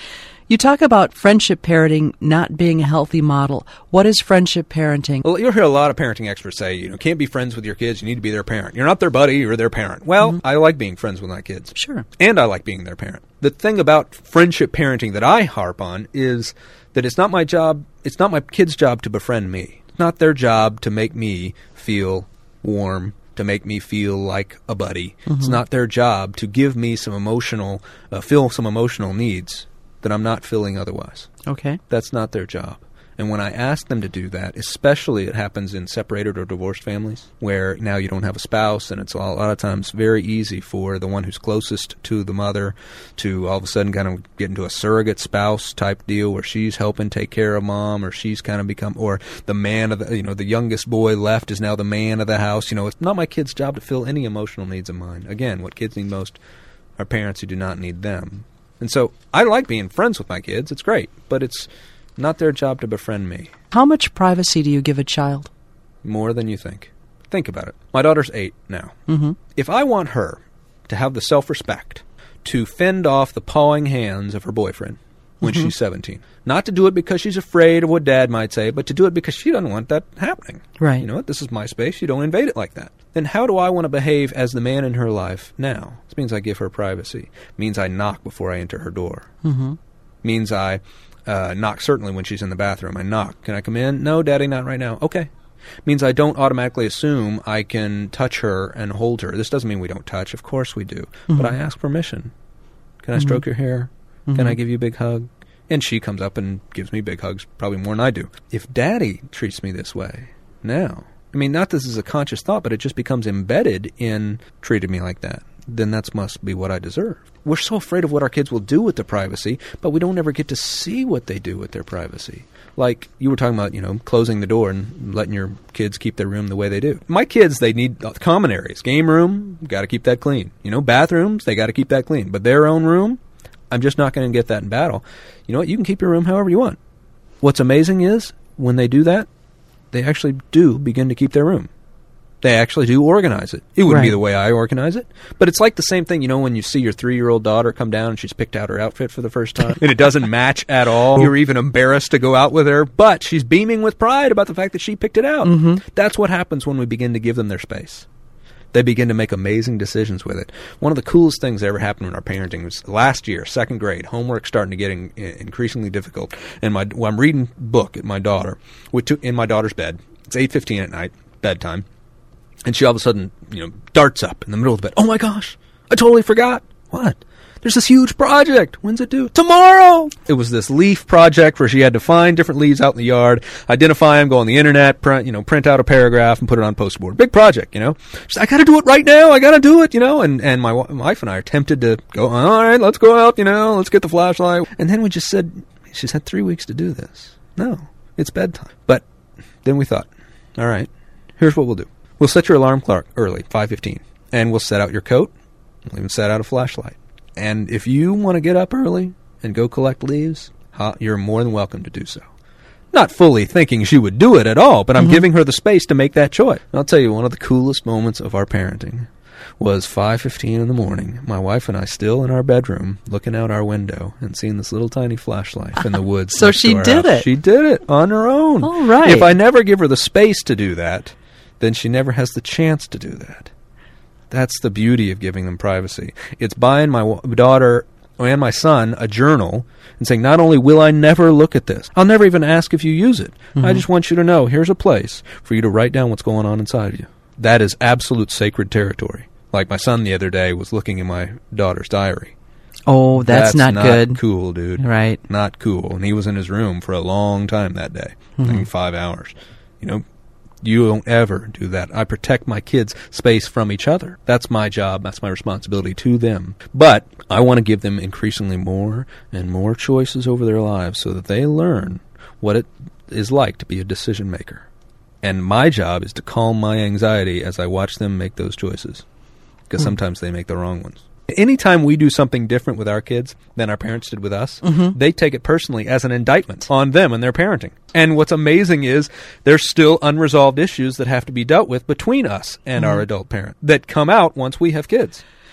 You talk about friendship parenting not being a healthy model. What is friendship parenting? Well, you'll hear a lot of parenting experts say, you know, can't be friends with your kids. You need to be their parent. You're not their buddy. You're their parent. Well, mm-hmm. I like being friends with my kids. Sure. And I like being their parent. The thing about friendship parenting that I harp on is that it's not my job, it's not my kids' job to befriend me. It's not their job to make me feel warm, to make me feel like a buddy. Mm-hmm. It's not their job to give me some emotional, uh, fill some emotional needs that I'm not filling otherwise. Okay. That's not their job. And when I ask them to do that, especially it happens in separated or divorced families, where now you don't have a spouse, and it's a lot of times very easy for the one who's closest to the mother to all of a sudden kind of get into a surrogate spouse type deal where she's helping take care of mom, or she's kind of become, or the man of the, you know, the youngest boy left is now the man of the house. You know, it's not my kid's job to fill any emotional needs of mine. Again, what kids need most are parents who do not need them. And so I like being friends with my kids. It's great, but it's not their job to befriend me. How much privacy do you give a child? More than you think. Think about it. My daughter's eight now. Mm-hmm. If I want her to have the self-respect to fend off the pawing hands of her boyfriend when mm-hmm. she's seventeen, not to do it because she's afraid of what Dad might say, but to do it because she doesn't want that happening. Right. You know what? This is my space. You don't invade it like that. Then how do I want to behave as the man in her life now? This means I give her privacy. It means I knock before I enter her door. Mm-hmm. It means I uh, knock certainly when she's in the bathroom. I knock. Can I come in? No, Daddy, not right now. Okay. It means I don't automatically assume I can touch her and hold her. This doesn't mean we don't touch. Of course we do. Mm-hmm. But I ask permission. Can I stroke mm-hmm. your hair? Mm-hmm. Can I give you a big hug? And she comes up and gives me big hugs, probably more than I do. If Daddy treats me this way now, I mean, not this is a conscious thought, but it just becomes embedded in treating me like that, then that must be what I deserve. We're so afraid of what our kids will do with the privacy, but we don't ever get to see what they do with their privacy. Like you were talking about, you know, closing the door and letting your kids keep their room the way they do. My kids, they need common areas. Game room, got to keep that clean. You know, bathrooms, they got to keep that clean. But their own room, I'm just not going to get that in battle. You know what? You can keep your room however you want. What's amazing is when they do that, they actually do begin to keep their room. They actually do organize it. It wouldn't right. be the way I organize it, but it's like the same thing, you know, when you see your three-year-old daughter come down and she's picked out her outfit for the first time, and it doesn't match at all. You're even embarrassed to go out with her, but she's beaming with pride about the fact that she picked it out. Mm-hmm. That's what happens when we begin to give them their space. They begin to make amazing decisions with it. One of the coolest things that ever happened in our parenting was last year, second grade, homework starting to get in, in, increasingly difficult. And my, well, I'm reading a book at my daughter, with two, in my daughter's bed. It's eight fifteen at night, bedtime. And she all of a sudden, you know, darts up in the middle of the bed. Oh my gosh, I totally forgot. What? There's this huge project. When's it due? Tomorrow! It was this leaf project where she had to find different leaves out in the yard, identify them, go on the internet, print, you know, print out a paragraph and put it on poster board. Big project, you know. She's like, I gotta do it right now. I gotta do it, you know. And, and my, my wife and I are tempted to go, all right, let's go out, you know, let's get the flashlight. And then we just said, she's had three weeks to do this. No, it's bedtime. But then we thought, all right, here's what we'll do. We'll set your alarm clock early, five fifteen, and we'll set out your coat. We'll even set out a flashlight. And if you want to get up early and go collect leaves, you're more than welcome to do so. Not fully thinking she would do it at all, but I'm mm-hmm. giving her the space to make that choice. And I'll tell you, one of the coolest moments of our parenting was five fifteen in the morning, my wife and I still in our bedroom, looking out our window and seeing this little tiny flashlight in the woods. So she did house. it. She did it on her own. All right. If I never give her the space to do that, then she never has the chance to do that. That's the beauty of giving them privacy. It's buying my w- daughter and my son a journal and saying, not only will I never look at this, I'll never even ask if you use it. Mm-hmm. I just want you to know, here's a place for you to write down what's going on inside of you. That is absolute sacred territory. Like my son the other day was looking in my daughter's diary. Oh, that's, that's not, not good. Cool, dude. Right. Not cool. And he was in his room for a long time that day. Mm-hmm. I mean, five hours. You know, you don't ever do that. I protect my kids' space from each other. That's my job. That's my responsibility to them. But I want to give them increasingly more and more choices over their lives so that they learn what it is like to be a decision maker. And my job is to calm my anxiety as I watch them make those choices. Because mm. sometimes they make the wrong ones. Anytime we do something different with our kids than our parents did with us, mm-hmm. they take it personally as an indictment on them and their parenting. And what's amazing is there's still unresolved issues that have to be dealt with between us and mm-hmm. our adult parent that come out once we have kids.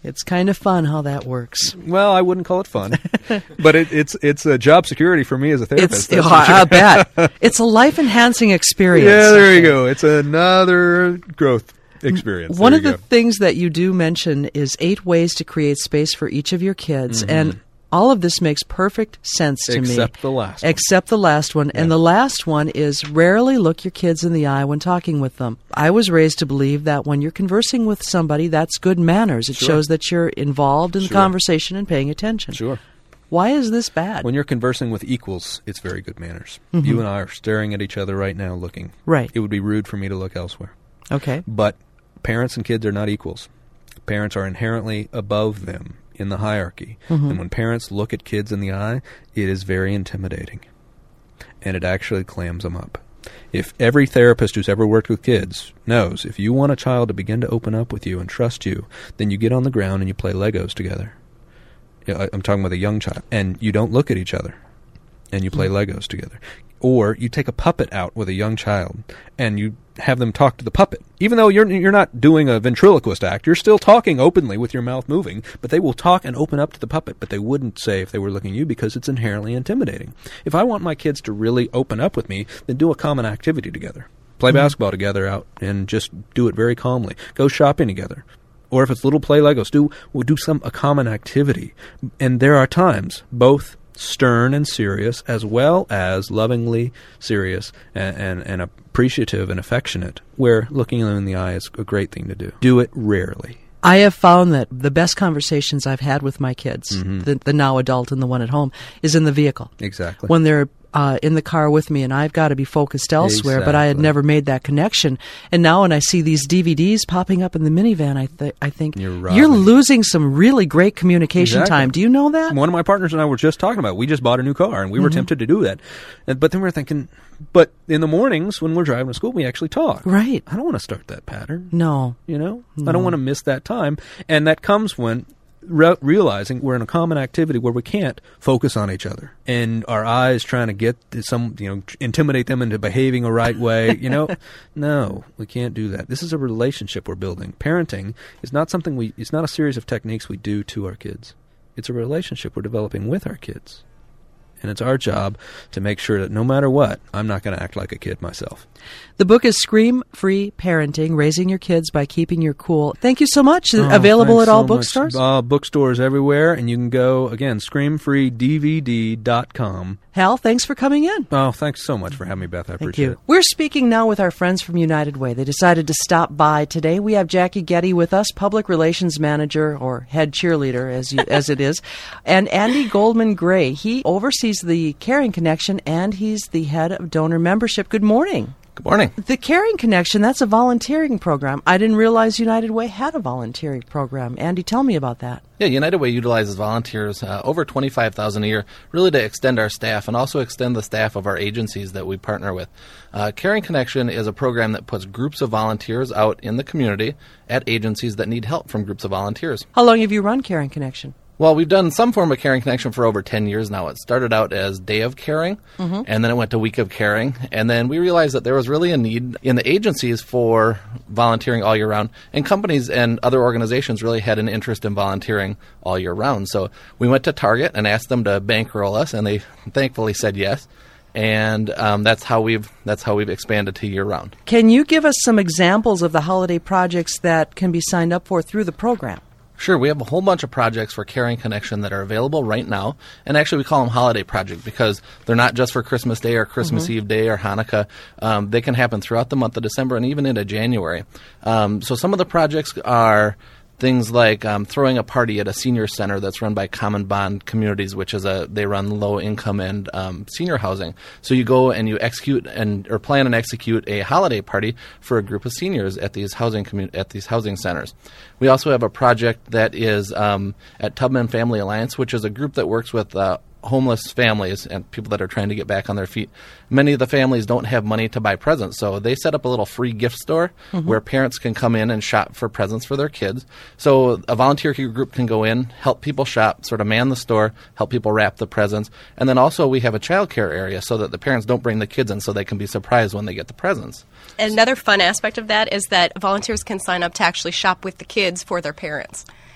It's kind of fun how that works. Well, I wouldn't call it fun, but it, it's it's a job security for me as a therapist. It's, oh, I bet. It's a life-enhancing experience. Yeah, there you go. It's another growth experience. One there of you the go. things that you do mention is eight ways to create space for each of your kids, Mm-hmm. and all of this makes perfect sense to me. Except the last one. Except the last one. Yeah. And the last one is rarely look your kids in the eye when talking with them. I was raised to believe that when you're conversing with somebody, that's good manners. It Sure. shows that you're involved in the Sure. conversation and paying attention. Sure. Why is this bad? When you're conversing with equals, it's very good manners. Mm-hmm. You and I are staring at each other right now looking. Right. It would be rude for me to look elsewhere. Okay. But parents and kids are not equals. Parents are inherently above them in the hierarchy. Mm-hmm. And when parents look at kids in the eye, it is very intimidating. And it actually clams them up. If every therapist who's ever worked with kids knows, if you want a child to begin to open up with you and trust you, then you get on the ground and you play Legos together. Yeah, I- I'm talking with a young child. And you don't look at each other. And you play Mm-hmm. Legos together. Or you take a puppet out with a young child and you have them talk to the puppet. Even though you're you're not doing a ventriloquist act, you're still talking openly with your mouth moving, but they will talk and open up to the puppet, but they wouldn't say if they were looking at you because it's inherently intimidating. If I want my kids to really open up with me, then do a common activity together. Play Mm-hmm. basketball together out and just do it very calmly. Go shopping together. Or if it's little play Legos, do we'll do some a common activity. And there are times, both stern and serious, as well as lovingly serious and, and, and appreciative and affectionate, where looking them in the eye is a great thing to do. Do it rarely. I have found that the best conversations I've had with my kids, Mm-hmm. the, the now adult and the one at home, is in the vehicle. Exactly. When they're uh, in the car with me and I've got to be focused elsewhere, but I had Exactly. never made that connection. And now when I see these D V Ds popping up in the minivan, I, th- I think You're you're robbing. losing some really great communication Exactly. time. Do you know that? One of my partners and I were just talking about it. We just bought a new car, and we were Mm-hmm. tempted to do that. And, but then we were thinking, but in the mornings when we're driving to school, we actually talk. Right. I don't want to start that pattern. No. You know, I don't want to miss that time. And that comes when re- realizing we're in a common activity where we can't focus on each other and our eyes trying to get some, you know, tr- intimidate them into behaving a right way. You know, no, we can't do that. This is a relationship we're building. Parenting is not something we, it's not a series of techniques we do to our kids. It's a relationship we're developing with our kids. And it's our job to make sure that no matter what, I'm not going to act like a kid myself. The book is Scream-Free Parenting, Raising Your Kids by Keeping Your Cool. Thank you so much. Oh, Available thanks at all so much. bookstores? Uh, bookstores everywhere, and you can go, again, scream free D V D dot com. Hal, thanks for coming in. Oh, thanks so much for having me, Beth. I Thank appreciate you. it. We're speaking now with our friends from United Way. They decided to stop by today. We have Jackie Getty with us, Public Relations Manager, or Head Cheerleader, as you, as it is, and Andy Goldman Gray. He oversees the Caring Connection, and he's the head of donor membership. Good morning. Good morning. The Caring Connection, that's a volunteering program. I didn't realize United Way had a volunteering program. Andy, tell me about that. Yeah, United Way utilizes volunteers, uh, over twenty-five thousand a year, really to extend our staff and also extend the staff of our agencies that we partner with. Uh, Caring Connection is a program that puts groups of volunteers out in the community at agencies that need help from groups of volunteers. How long have you run Caring Connection? Well, we've done some form of Caring Connection for over ten years now. It started out as Day of Caring, mm-hmm. and then it went to Week of Caring, and then we realized that there was really a need in the agencies for volunteering all year round, and companies and other organizations really had an interest in volunteering all year round. So we went to Target and asked them to bankroll us, and they thankfully said yes. And um, that's how we've that's how we've expanded to year round. Can you give us some examples of the holiday projects that can be signed up for through the program? Sure, we have a whole bunch of projects for Caring Connection that are available right now, and actually we call them holiday projects because they're not just for Christmas Day or Christmas mm-hmm. Eve Day or Hanukkah. Um, they can happen throughout the month of December and even into January. Um, so some of the projects are things like um, throwing a party at a senior center that's run by Common Bond Communities, which is a they run low income and um, senior housing. So you go and you execute and or plan and execute a holiday party for a group of seniors at these housing commu- at these housing centers. We also have a project that is um, at Tubman Family Alliance, which is a group that works with uh, homeless families and people that are trying to get back on their feet. Many of the families don't have money to buy presents, so they set up a little free gift store mm-hmm. where parents can come in and shop for presents for their kids. So a volunteer group can go in, help people shop, sort of man the store, help people wrap the presents, and then also we have a child care area so that the parents don't bring the kids in so they can be surprised when they get the presents. Another fun aspect of that is that volunteers can sign up to actually shop with the kids for their parents.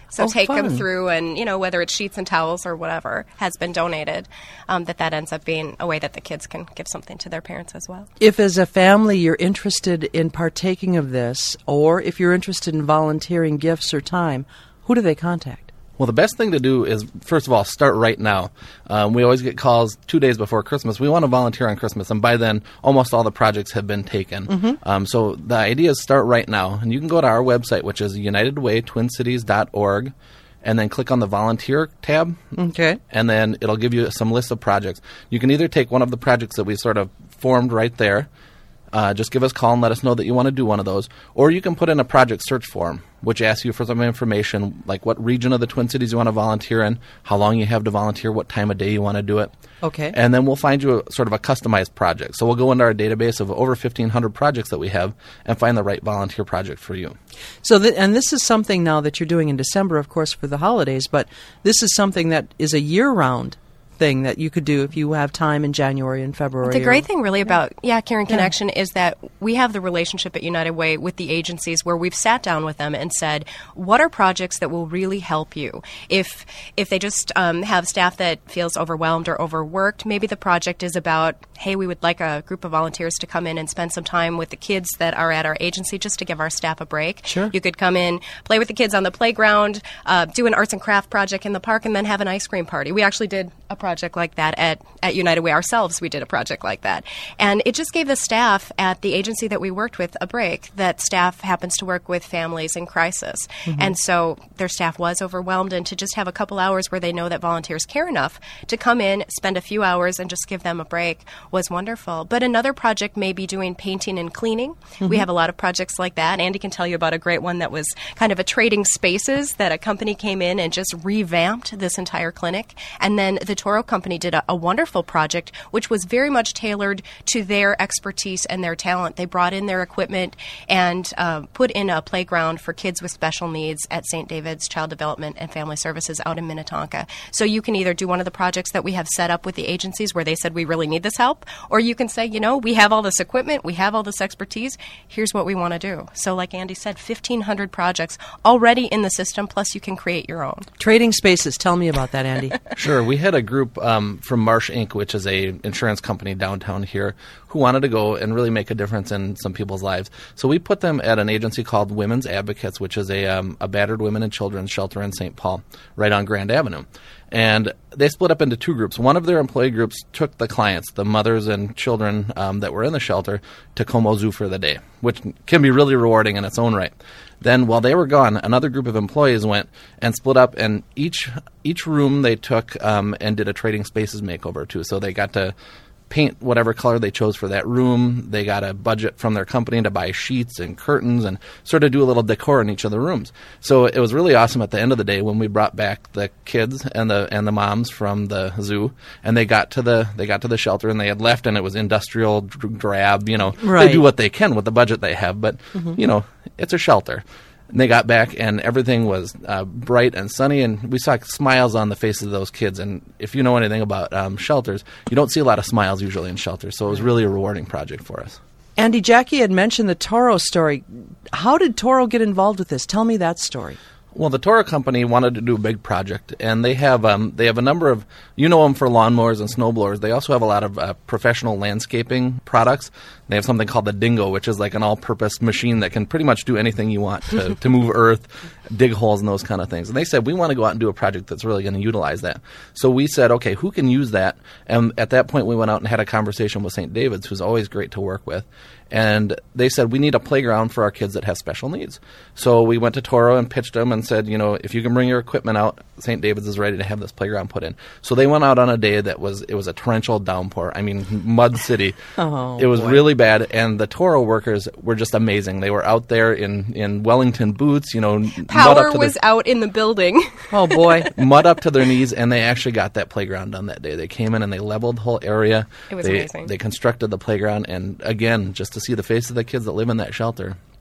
So Oh, take fun. them through, and you know, whether it's sheets and towels or whatever has been donated, um, that that ends up being a way that the kids can give something to their parents as well. If as a family you're interested in partaking of this, or if you're interested in volunteering gifts or time, who do they contact? Well, the best thing to do is, first of all, start right now. Um, we always get calls two days before Christmas. We want to volunteer on Christmas, and by then, almost all the projects have been taken. Mm-hmm. Um, so the idea is start right now. And you can go to our website, which is united way twin cities dot org, and then click on the volunteer tab. Okay. And then it'll give you some list of projects. You can either take one of the projects that we sort of formed right there. Uh, just give us a call and let us know that you want to do one of those. Or you can put in a project search form, which asks you for some information, like what region of the Twin Cities you want to volunteer in, how long you have to volunteer, what time of day you want to do it. Okay. And then we'll find you a, sort of a customized project. So we'll go into our database of over fifteen hundred projects that we have and find the right volunteer project for you. So, th- and this is something now that you're doing in December, of course, for the holidays, but this is something that is a year-round thing that you could do if you have time in January and February. The great or, thing really about yeah Caring Yeah. Connection is that we have the relationship at United Way with the agencies where we've sat down with them and said, what are projects that will really help you? If if they just um, have staff that feels overwhelmed or overworked, maybe the project is about, hey, we would like a group of volunteers to come in and spend some time with the kids that are at our agency just to give our staff a break. Sure. You could come in, play with the kids on the playground, uh, do an arts and craft project in the park, and then have an ice cream party. We actually did a project like that at, at United Way ourselves. We did a project like that. And it just gave the staff at the agency that we worked with a break. That staff happens to work with families in crisis. Mm-hmm. And so their staff was overwhelmed, and to just have a couple hours where they know that volunteers care enough to come in, spend a few hours, and just give them a break was wonderful. But another project may be doing painting and cleaning. Mm-hmm. We have a lot of projects like that. Andy can tell you about a great one that was kind of a trading spaces that a company came in and just revamped this entire clinic. And then the Toro Company did a, a wonderful project which was very much tailored to their expertise and their talent. They brought in their equipment and uh, put in a playground for kids with special needs at Saint David's Child Development and Family Services out in Minnetonka. So you can either do one of the projects that we have set up with the agencies where they said we really need this help, or you can say, you know, we have all this equipment, we have all this expertise, here's what we want to do. So like Andy said, fifteen hundred projects already in the system, plus you can create your own. Trading Spaces. Tell me about that, Andy. Sure. We had a group um, from Marsh Incorporated, which is a insurance company downtown here, who wanted to go and really make a difference in some people's lives. So we put them at an agency called Women's Advocates, which is a, um, a battered women and children's shelter in Saint Paul, right on Grand Avenue. And they split up into two groups. One of their employee groups took the clients, the mothers and children um, that were in the shelter, to Como Zoo for the day, which can be really rewarding in its own right. Then while they were gone, another group of employees went and split up, and each each room they took um, and did a Trading Spaces makeover too. So they got to paint whatever color they chose for that room. They got a budget from their company to buy sheets and curtains and sort of do a little decor in each of the rooms. So it was really awesome at the end of the day when we brought back the kids and the and the moms from the zoo, and they got to the they got to the shelter, and they had left, and it was industrial dr- drab. You know, Right. They do what they can with the budget they have, but mm-hmm. you know, it's a shelter. And they got back, and everything was uh, bright and sunny, and we saw smiles on the faces of those kids. And if you know anything about um, shelters, you don't see a lot of smiles usually in shelters, so it was really a rewarding project for us. Andy, Jackie had mentioned the Toro story. How did Toro get involved with this? Tell me that story. Well, the Toro Company wanted to do a big project, and they have um, they have a number of, you know them for lawnmowers and snowblowers. They also have a lot of uh, professional landscaping products. They have something called the Dingo, which is like an all-purpose machine that can pretty much do anything you want to, to move earth, dig holes, and those kind of things. And they said, we want to go out and do a project that's really going to utilize that. So we said, okay, who can use that? And at that point, we went out and had a conversation with Saint David's, who's always great to work with. And they said, we need a playground for our kids that have special needs. So we went to Toro and pitched them and said, you know, if you can bring your equipment out, Saint David's is ready to have this playground put in. So they went out on a day that was, it was a torrential downpour. I mean, mud city. Oh, it was boy. really bad. And the Toro workers were just amazing. They were out there in, in Wellington boots, you know, mud Power up to was their, out in the building. Oh, boy. mud up to their knees, and they actually got that playground done that day. They came in and they leveled the whole area. It was they, amazing. They constructed the playground, and again, just to see the face of the kids that live in that shelter,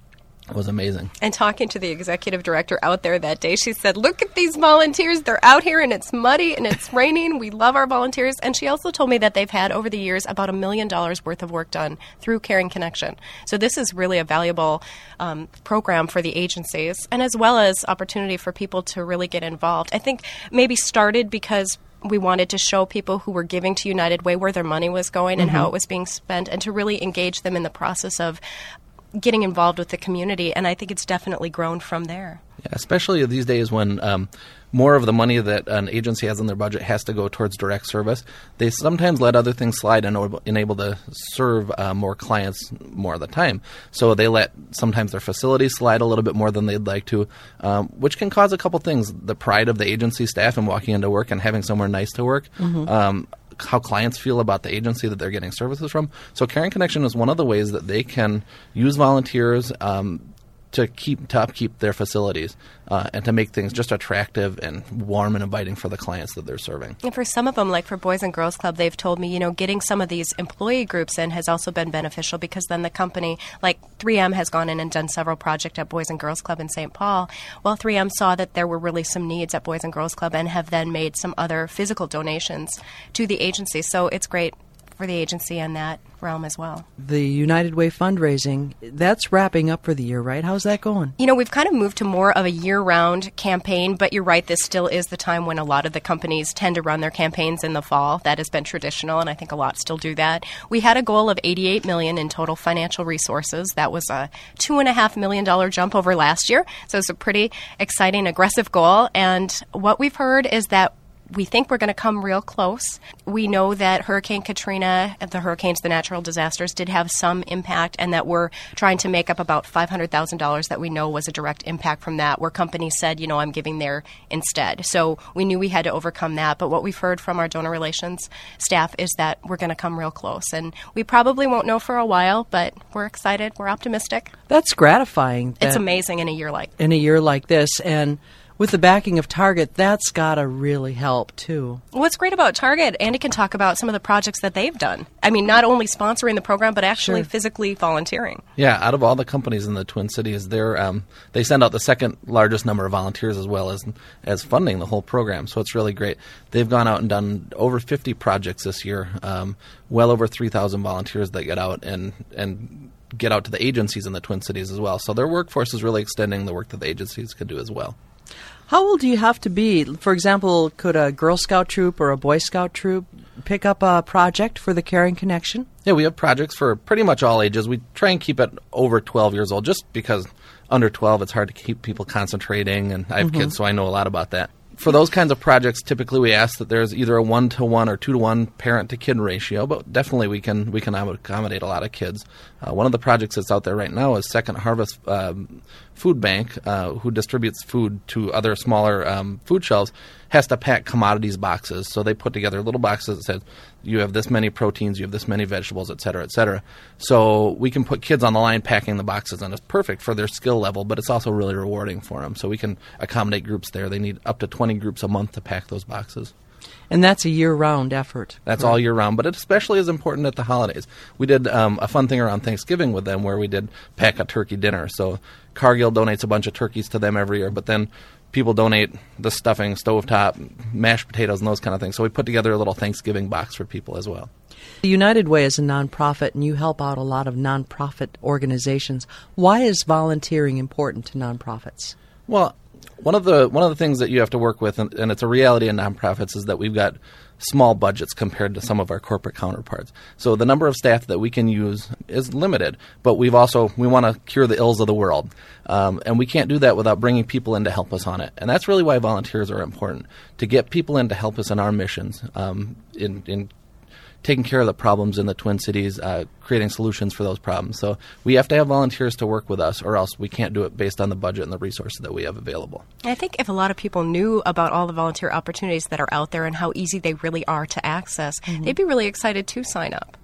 was amazing. And talking to the executive director out there that day, she said, look at these volunteers. They're out here and it's muddy and it's raining. We love our volunteers. And she also told me that they've had over the years about a million dollars worth of work done through Caring Connection. So this is really a valuable um, program for the agencies, and as well as opportunity for people to really get involved. I think maybe started because we wanted to show people who were giving to United Way where their money was going mm-hmm. and how it was being spent, and to really engage them in the process of getting involved with the community, and I think it's definitely grown from there. Yeah, especially these days when um, more of the money that an agency has in their budget has to go towards direct service. They sometimes let other things slide and are able to serve uh, more clients more of the time. So they let sometimes their facilities slide a little bit more than they'd like to, um, which can cause a couple things. The pride of the agency staff and walking into work and having somewhere nice to work. Mm-hmm. Um, how clients feel about the agency that they're getting services from. So Caring Connection is one of the ways that they can use volunteers um, to keep to upkeep their facilities uh, and to make things just attractive and warm and inviting for the clients that they're serving. And for some of them, like for Boys and Girls Club, they've told me, you know, getting some of these employee groups in has also been beneficial, because then the company, like three M has gone in and done several projects at Boys and Girls Club in Saint Paul. Well, three M saw that there were really some needs at Boys and Girls Club and have then made some other physical donations to the agency. So it's great for the agency in that realm as well. The United Way fundraising, that's wrapping up for the year, right? How's that going? You know, we've kind of moved to more of a year-round campaign, but you're right, this still is the time when a lot of the companies tend to run their campaigns in the fall. That has been traditional, and I think a lot still do that. We had a goal of eighty-eight million dollars in total financial resources. That was a two point five million dollars jump over last year, so it's a pretty exciting, aggressive goal. And what we've heard is that we think we're going to come real close. We know that Hurricane Katrina, the hurricanes, the natural disasters, did have some impact, and that we're trying to make up about five hundred thousand dollars that we know was a direct impact from that, where companies said, you know, I'm giving there instead. So we knew we had to overcome that. But what we've heard from our donor relations staff is that we're going to come real close. And we probably won't know for a while, but we're excited. We're optimistic. That's gratifying. It's amazing in a year like in a year like this. And with the backing of Target, that's got to really help, too. What's great about Target, Andy can talk about some of the projects that they've done. I mean, not only sponsoring the program, but actually sure. physically volunteering. Yeah, out of all the companies in the Twin Cities, they're, um, they send out the second largest number of volunteers as well as as funding the whole program, so it's really great. They've gone out and done over fifty projects this year, um, well over three thousand volunteers that get out and and get out to the agencies in the Twin Cities as well. So their workforce is really extending the work that the agencies could do as well. How old do you have to be? For example, could a Girl Scout troop or a Boy Scout troop pick up a project for the Caring Connection? Yeah, we have projects for pretty much all ages. We try and keep it over twelve years old, just because under twelve it's hard to keep people concentrating, and I have mm-hmm. kids, so I know a lot about that. For those kinds of projects, typically we ask that there's either a one-to-one or two-to-one parent-to-kid ratio, but definitely we can we can accommodate a lot of kids. Uh, one of the projects that's out there right now is Second Harvest um, Food Bank, uh, who distributes food to other smaller um, food shelves, has to pack commodities boxes. So they put together little boxes that says, you have this many proteins, you have this many vegetables, et cetera, et cetera. So we can put kids on the line packing the boxes, and it's perfect for their skill level, but it's also really rewarding for them. So we can accommodate groups there. They need up to twenty groups a month to pack those boxes. And that's a year-round effort. That's right? all year round, but it especially is important at the holidays. We did um, a fun thing around Thanksgiving with them where we did pack a turkey dinner. So Cargill donates a bunch of turkeys to them every year, but then people donate the stuffing, stovetop, mashed potatoes, and those kind of things. So we put together a little Thanksgiving box for people as well. The United Way is a nonprofit, and you help out a lot of nonprofit organizations. Why is volunteering important to nonprofits? Well, One of the one of the things that you have to work with, and, and it's a reality in nonprofits, is that we've got small budgets compared to some of our corporate counterparts. So the number of staff that we can use is limited, but we've also we want to cure the ills of the world, um, and we can't do that without bringing people in to help us on it. And that's really why volunteers are important, to get people in to help us in our missions, um, in in taking care of the problems in the Twin Cities, uh, creating solutions for those problems. So we have to have volunteers to work with us, or else we can't do it based on the budget and the resources that we have available. I think if a lot of people knew about all the volunteer opportunities that are out there and how easy they really are to access, mm-hmm. they'd be really excited to sign up.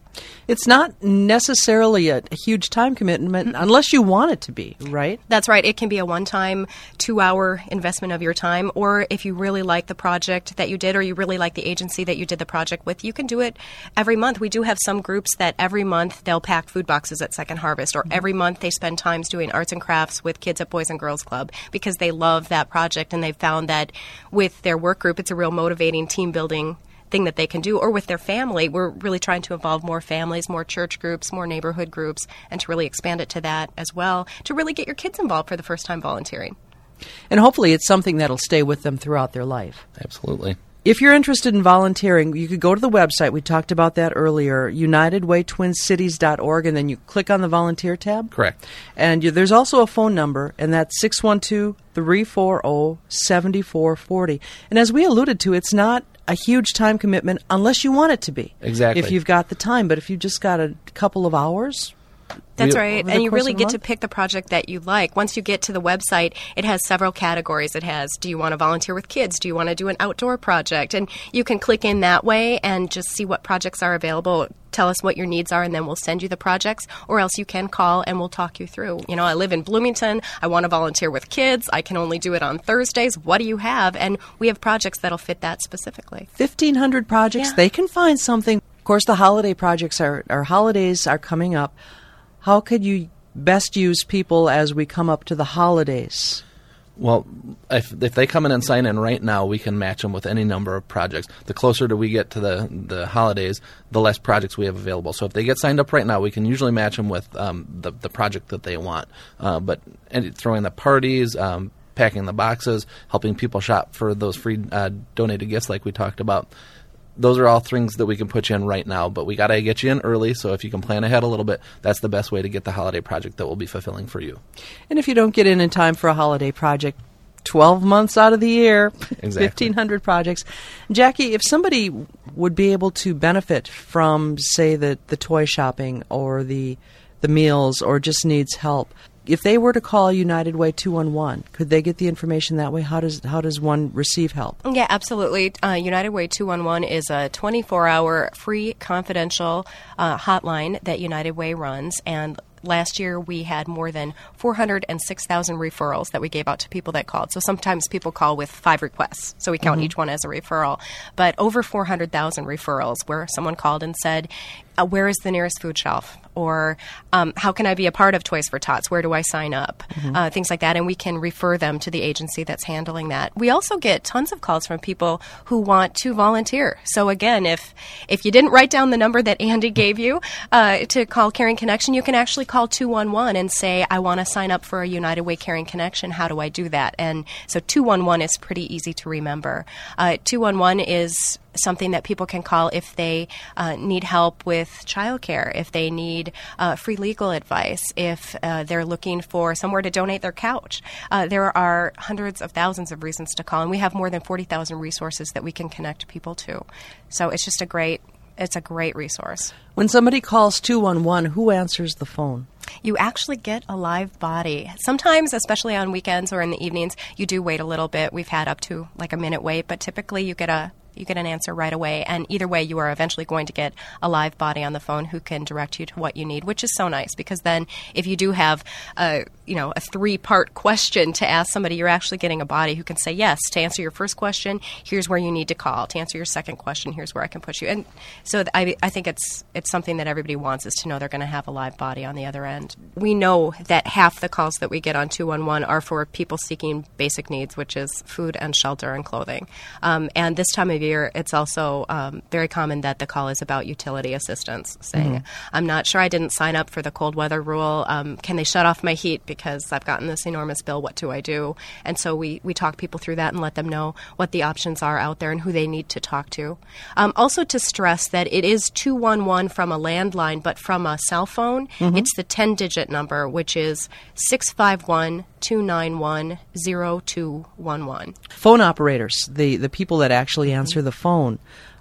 It's not necessarily a, a huge time commitment mm-hmm. unless you want it to be, right? That's right. It can be a one-time, two-hour investment of your time, or if you really like the project that you did or you really like the agency that you did the project with, you can do it every month. We do have some groups that every month they'll pack food boxes at Second Harvest, or mm-hmm. every month they spend times doing arts and crafts with kids at Boys and Girls Club because they love that project and they've found that with their work group, it's a real motivating team-building thing that they can do, or with their family. We're really trying to involve more families, more church groups, more neighborhood groups, and to really expand it to that as well, to really get your kids involved for the first time volunteering. And hopefully it's something that'll stay with them throughout their life. Absolutely. If you're interested in volunteering, you could go to the website. We talked about that earlier, united way twin cities dot org, and then you click on the volunteer tab. Correct. And you, there's also a phone number, and that's six one two, three four zero, seven four four zero. And as we alluded to, it's not a huge time commitment unless you want it to be. Exactly. If you've got the time. But if you've just got a couple of hours... That's right. And you really get month? to pick the project that you like. Once you get to the website, it has several categories. It has, do you want to volunteer with kids? Do you want to do an outdoor project? And you can click in that way and just see what projects are available. Tell us what your needs are, and then we'll send you the projects. Or else you can call and we'll talk you through. You know, I live in Bloomington. I want to volunteer with kids. I can only do it on Thursdays. What do you have? And we have projects that'll fit that specifically. fifteen hundred projects. Yeah. They can find something. Of course, the holiday projects are, our holidays are coming up. How could you best use people as we come up to the holidays? Well, if if they come in and sign in right now, we can match them with any number of projects. The closer that we get to the, the holidays, the less projects we have available. So if they get signed up right now, we can usually match them with um, the, the project that they want. Uh, but and throwing the parties, um, packing the boxes, helping people shop for those free uh, donated gifts like we talked about, those are all things that we can put you in right now, but we got to get you in early, so if you can plan ahead a little bit, that's the best way to get the holiday project that will be fulfilling for you. And if you don't get in in time for a holiday project, twelve months out of the year, exactly. fifteen hundred projects. Jackie, if somebody would be able to benefit from, say, the, the toy shopping or the the meals or just needs help, if they were to call United Way two one one, could they get the information that way? How does how does one receive help? Yeah, absolutely. Uh, United Way two one one is a twenty-four hour free confidential uh, hotline that United Way runs, and last year we had more than four hundred six thousand referrals that we gave out to people that called. So sometimes people call with five requests, so we count mm-hmm. each one as a referral. But over four hundred thousand referrals where someone called and said, uh, where is the nearest food shelf? Or um, how can I be a part of Toys for Tots? Where do I sign up? Mm-hmm. Uh, things like that. And we can refer them to the agency that's handling that. We also get tons of calls from people who want to volunteer. So again, if if you didn't write down the number that Andy gave you uh, to call Caring Connection, you can actually call two one one and say, I want to sign up for a United Way Caring Connection. How do I do that? And so two one one is pretty easy to remember. Uh, two one one is something that people can call if they uh, need help with childcare, if they need uh, free legal advice, if uh, they're looking for somewhere to donate their couch. Uh, there are hundreds of thousands of reasons to call, and we have more than forty thousand resources that we can connect people to. So it's just a great, it's a great resource. When somebody calls two one one, who answers the phone? You actually get a live body. Sometimes, especially on weekends or in the evenings, you do wait a little bit. We've had up to like a minute wait, but typically you get a you get an answer right away. And either way, you are eventually going to get a live body on the phone who can direct you to what you need, which is so nice because then if you do have a, you know, a three-part question to ask somebody, you're actually getting a body who can say, yes, to answer your first question, here's where you need to call. To answer your second question, here's where I can put you. And so I, I think it's it's something that everybody wants is to know they're going to have a live body on the other end. We know that half the calls that we get on two one one are for people seeking basic needs, which is food and shelter and clothing. Um, and this time of year, it's also um, very common that the call is about utility assistance, saying, mm-hmm. I'm not sure, I didn't sign up for the cold weather rule. Um, can they shut off my heat because I've gotten this enormous bill? What do I do? And so we, we talk people through that and let them know what the options are out there and who they need to talk to. Um, also to stress that it is two one one from a landline, but from a cell phone, mm-hmm. it's the ten-digit number, which is six five one, two nine one, zero two one one. Phone operators, the, the people that actually answer the phone,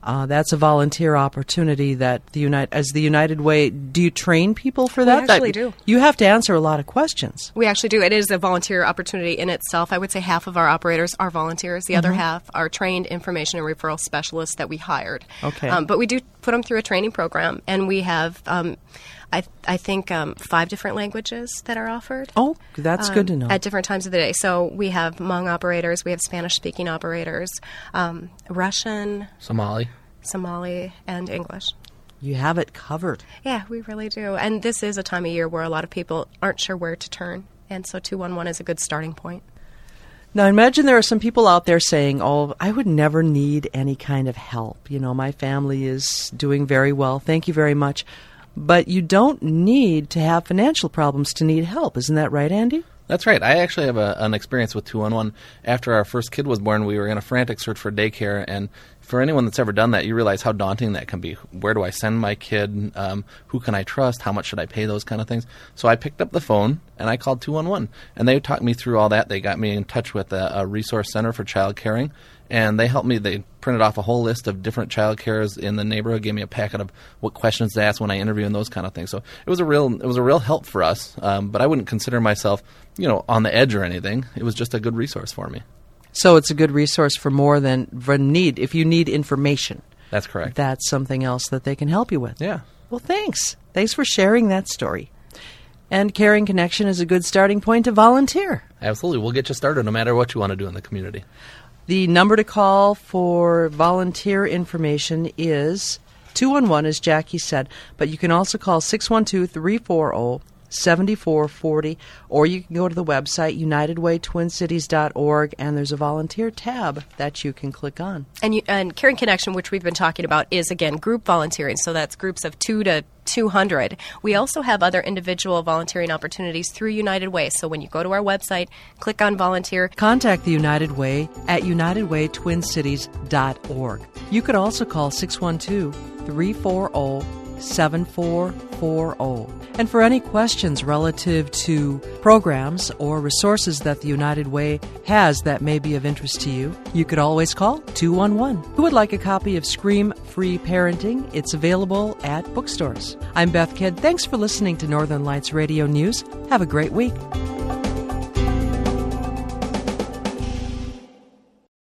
Uh, that's a volunteer opportunity that the United, as the United Way, do you train people for that? We actually that, do. You have to answer a lot of questions. We actually do. It is a volunteer opportunity in itself. I would say half of our operators are volunteers. The mm-hmm. other half are trained information and referral specialists that we hired. Okay. Um, but we do put them through a training program, and we have, um, I, I think, um, five different languages that are offered. Oh, that's um, good to know. At different times of the day. So we have Hmong operators, we have Spanish-speaking operators, um, Russian, Somali. Somali, and English. You have it covered. Yeah, we really do. And this is a time of year where a lot of people aren't sure where to turn, and so two one one is a good starting point. Now, imagine there are some people out there saying, oh, I would never need any kind of help. You know, my family is doing very well. Thank you very much. But you don't need to have financial problems to need help. Isn't that right, Andy? That's right. I actually have a, an experience with two one one. After our first kid was born, we were in a frantic search for daycare, and for anyone that's ever done that, you realize how daunting that can be. Where do I send my kid? Um, who can I trust? How much should I pay? Those kind of things. So I picked up the phone, and I called two one one, and they talked me through all that. They got me in touch with a, a resource center for child caring, and they helped me. They printed off a whole list of different child cares in the neighborhood, gave me a packet of what questions to ask when I interview and those kind of things. So it was a real it was a real help for us, um, but I wouldn't consider myself, you know, on the edge or anything. It was just a good resource for me. So it's a good resource for more than for need. If you need information. That's correct. That's something else that they can help you with. Yeah. Well, thanks. Thanks for sharing that story. And Caring Connection is a good starting point to volunteer. Absolutely. We'll get you started no matter what you want to do in the community. The number to call for volunteer information is two one one, as Jackie said, but you can also call six one two, three four zero, seven four four zero, or you can go to the website united way twin cities dot org, and there's a volunteer tab that you can click on. And, you, and Caring Connection, which we've been talking about, is, again, group volunteering, so that's groups of two to two hundred. We also have other individual volunteering opportunities through United Way, so when you go to our website, click on volunteer. Contact the United Way at united way twin cities dot org. You could also call six one two, three four zero, seven four four zero. And for any questions relative to programs or resources that the United Way has that may be of interest to you, you could always call two one one. Who would like a copy of Scream Free Parenting? It's available at bookstores. I'm Beth Kidd. Thanks for listening to Northern Lights Radio News. Have a great week.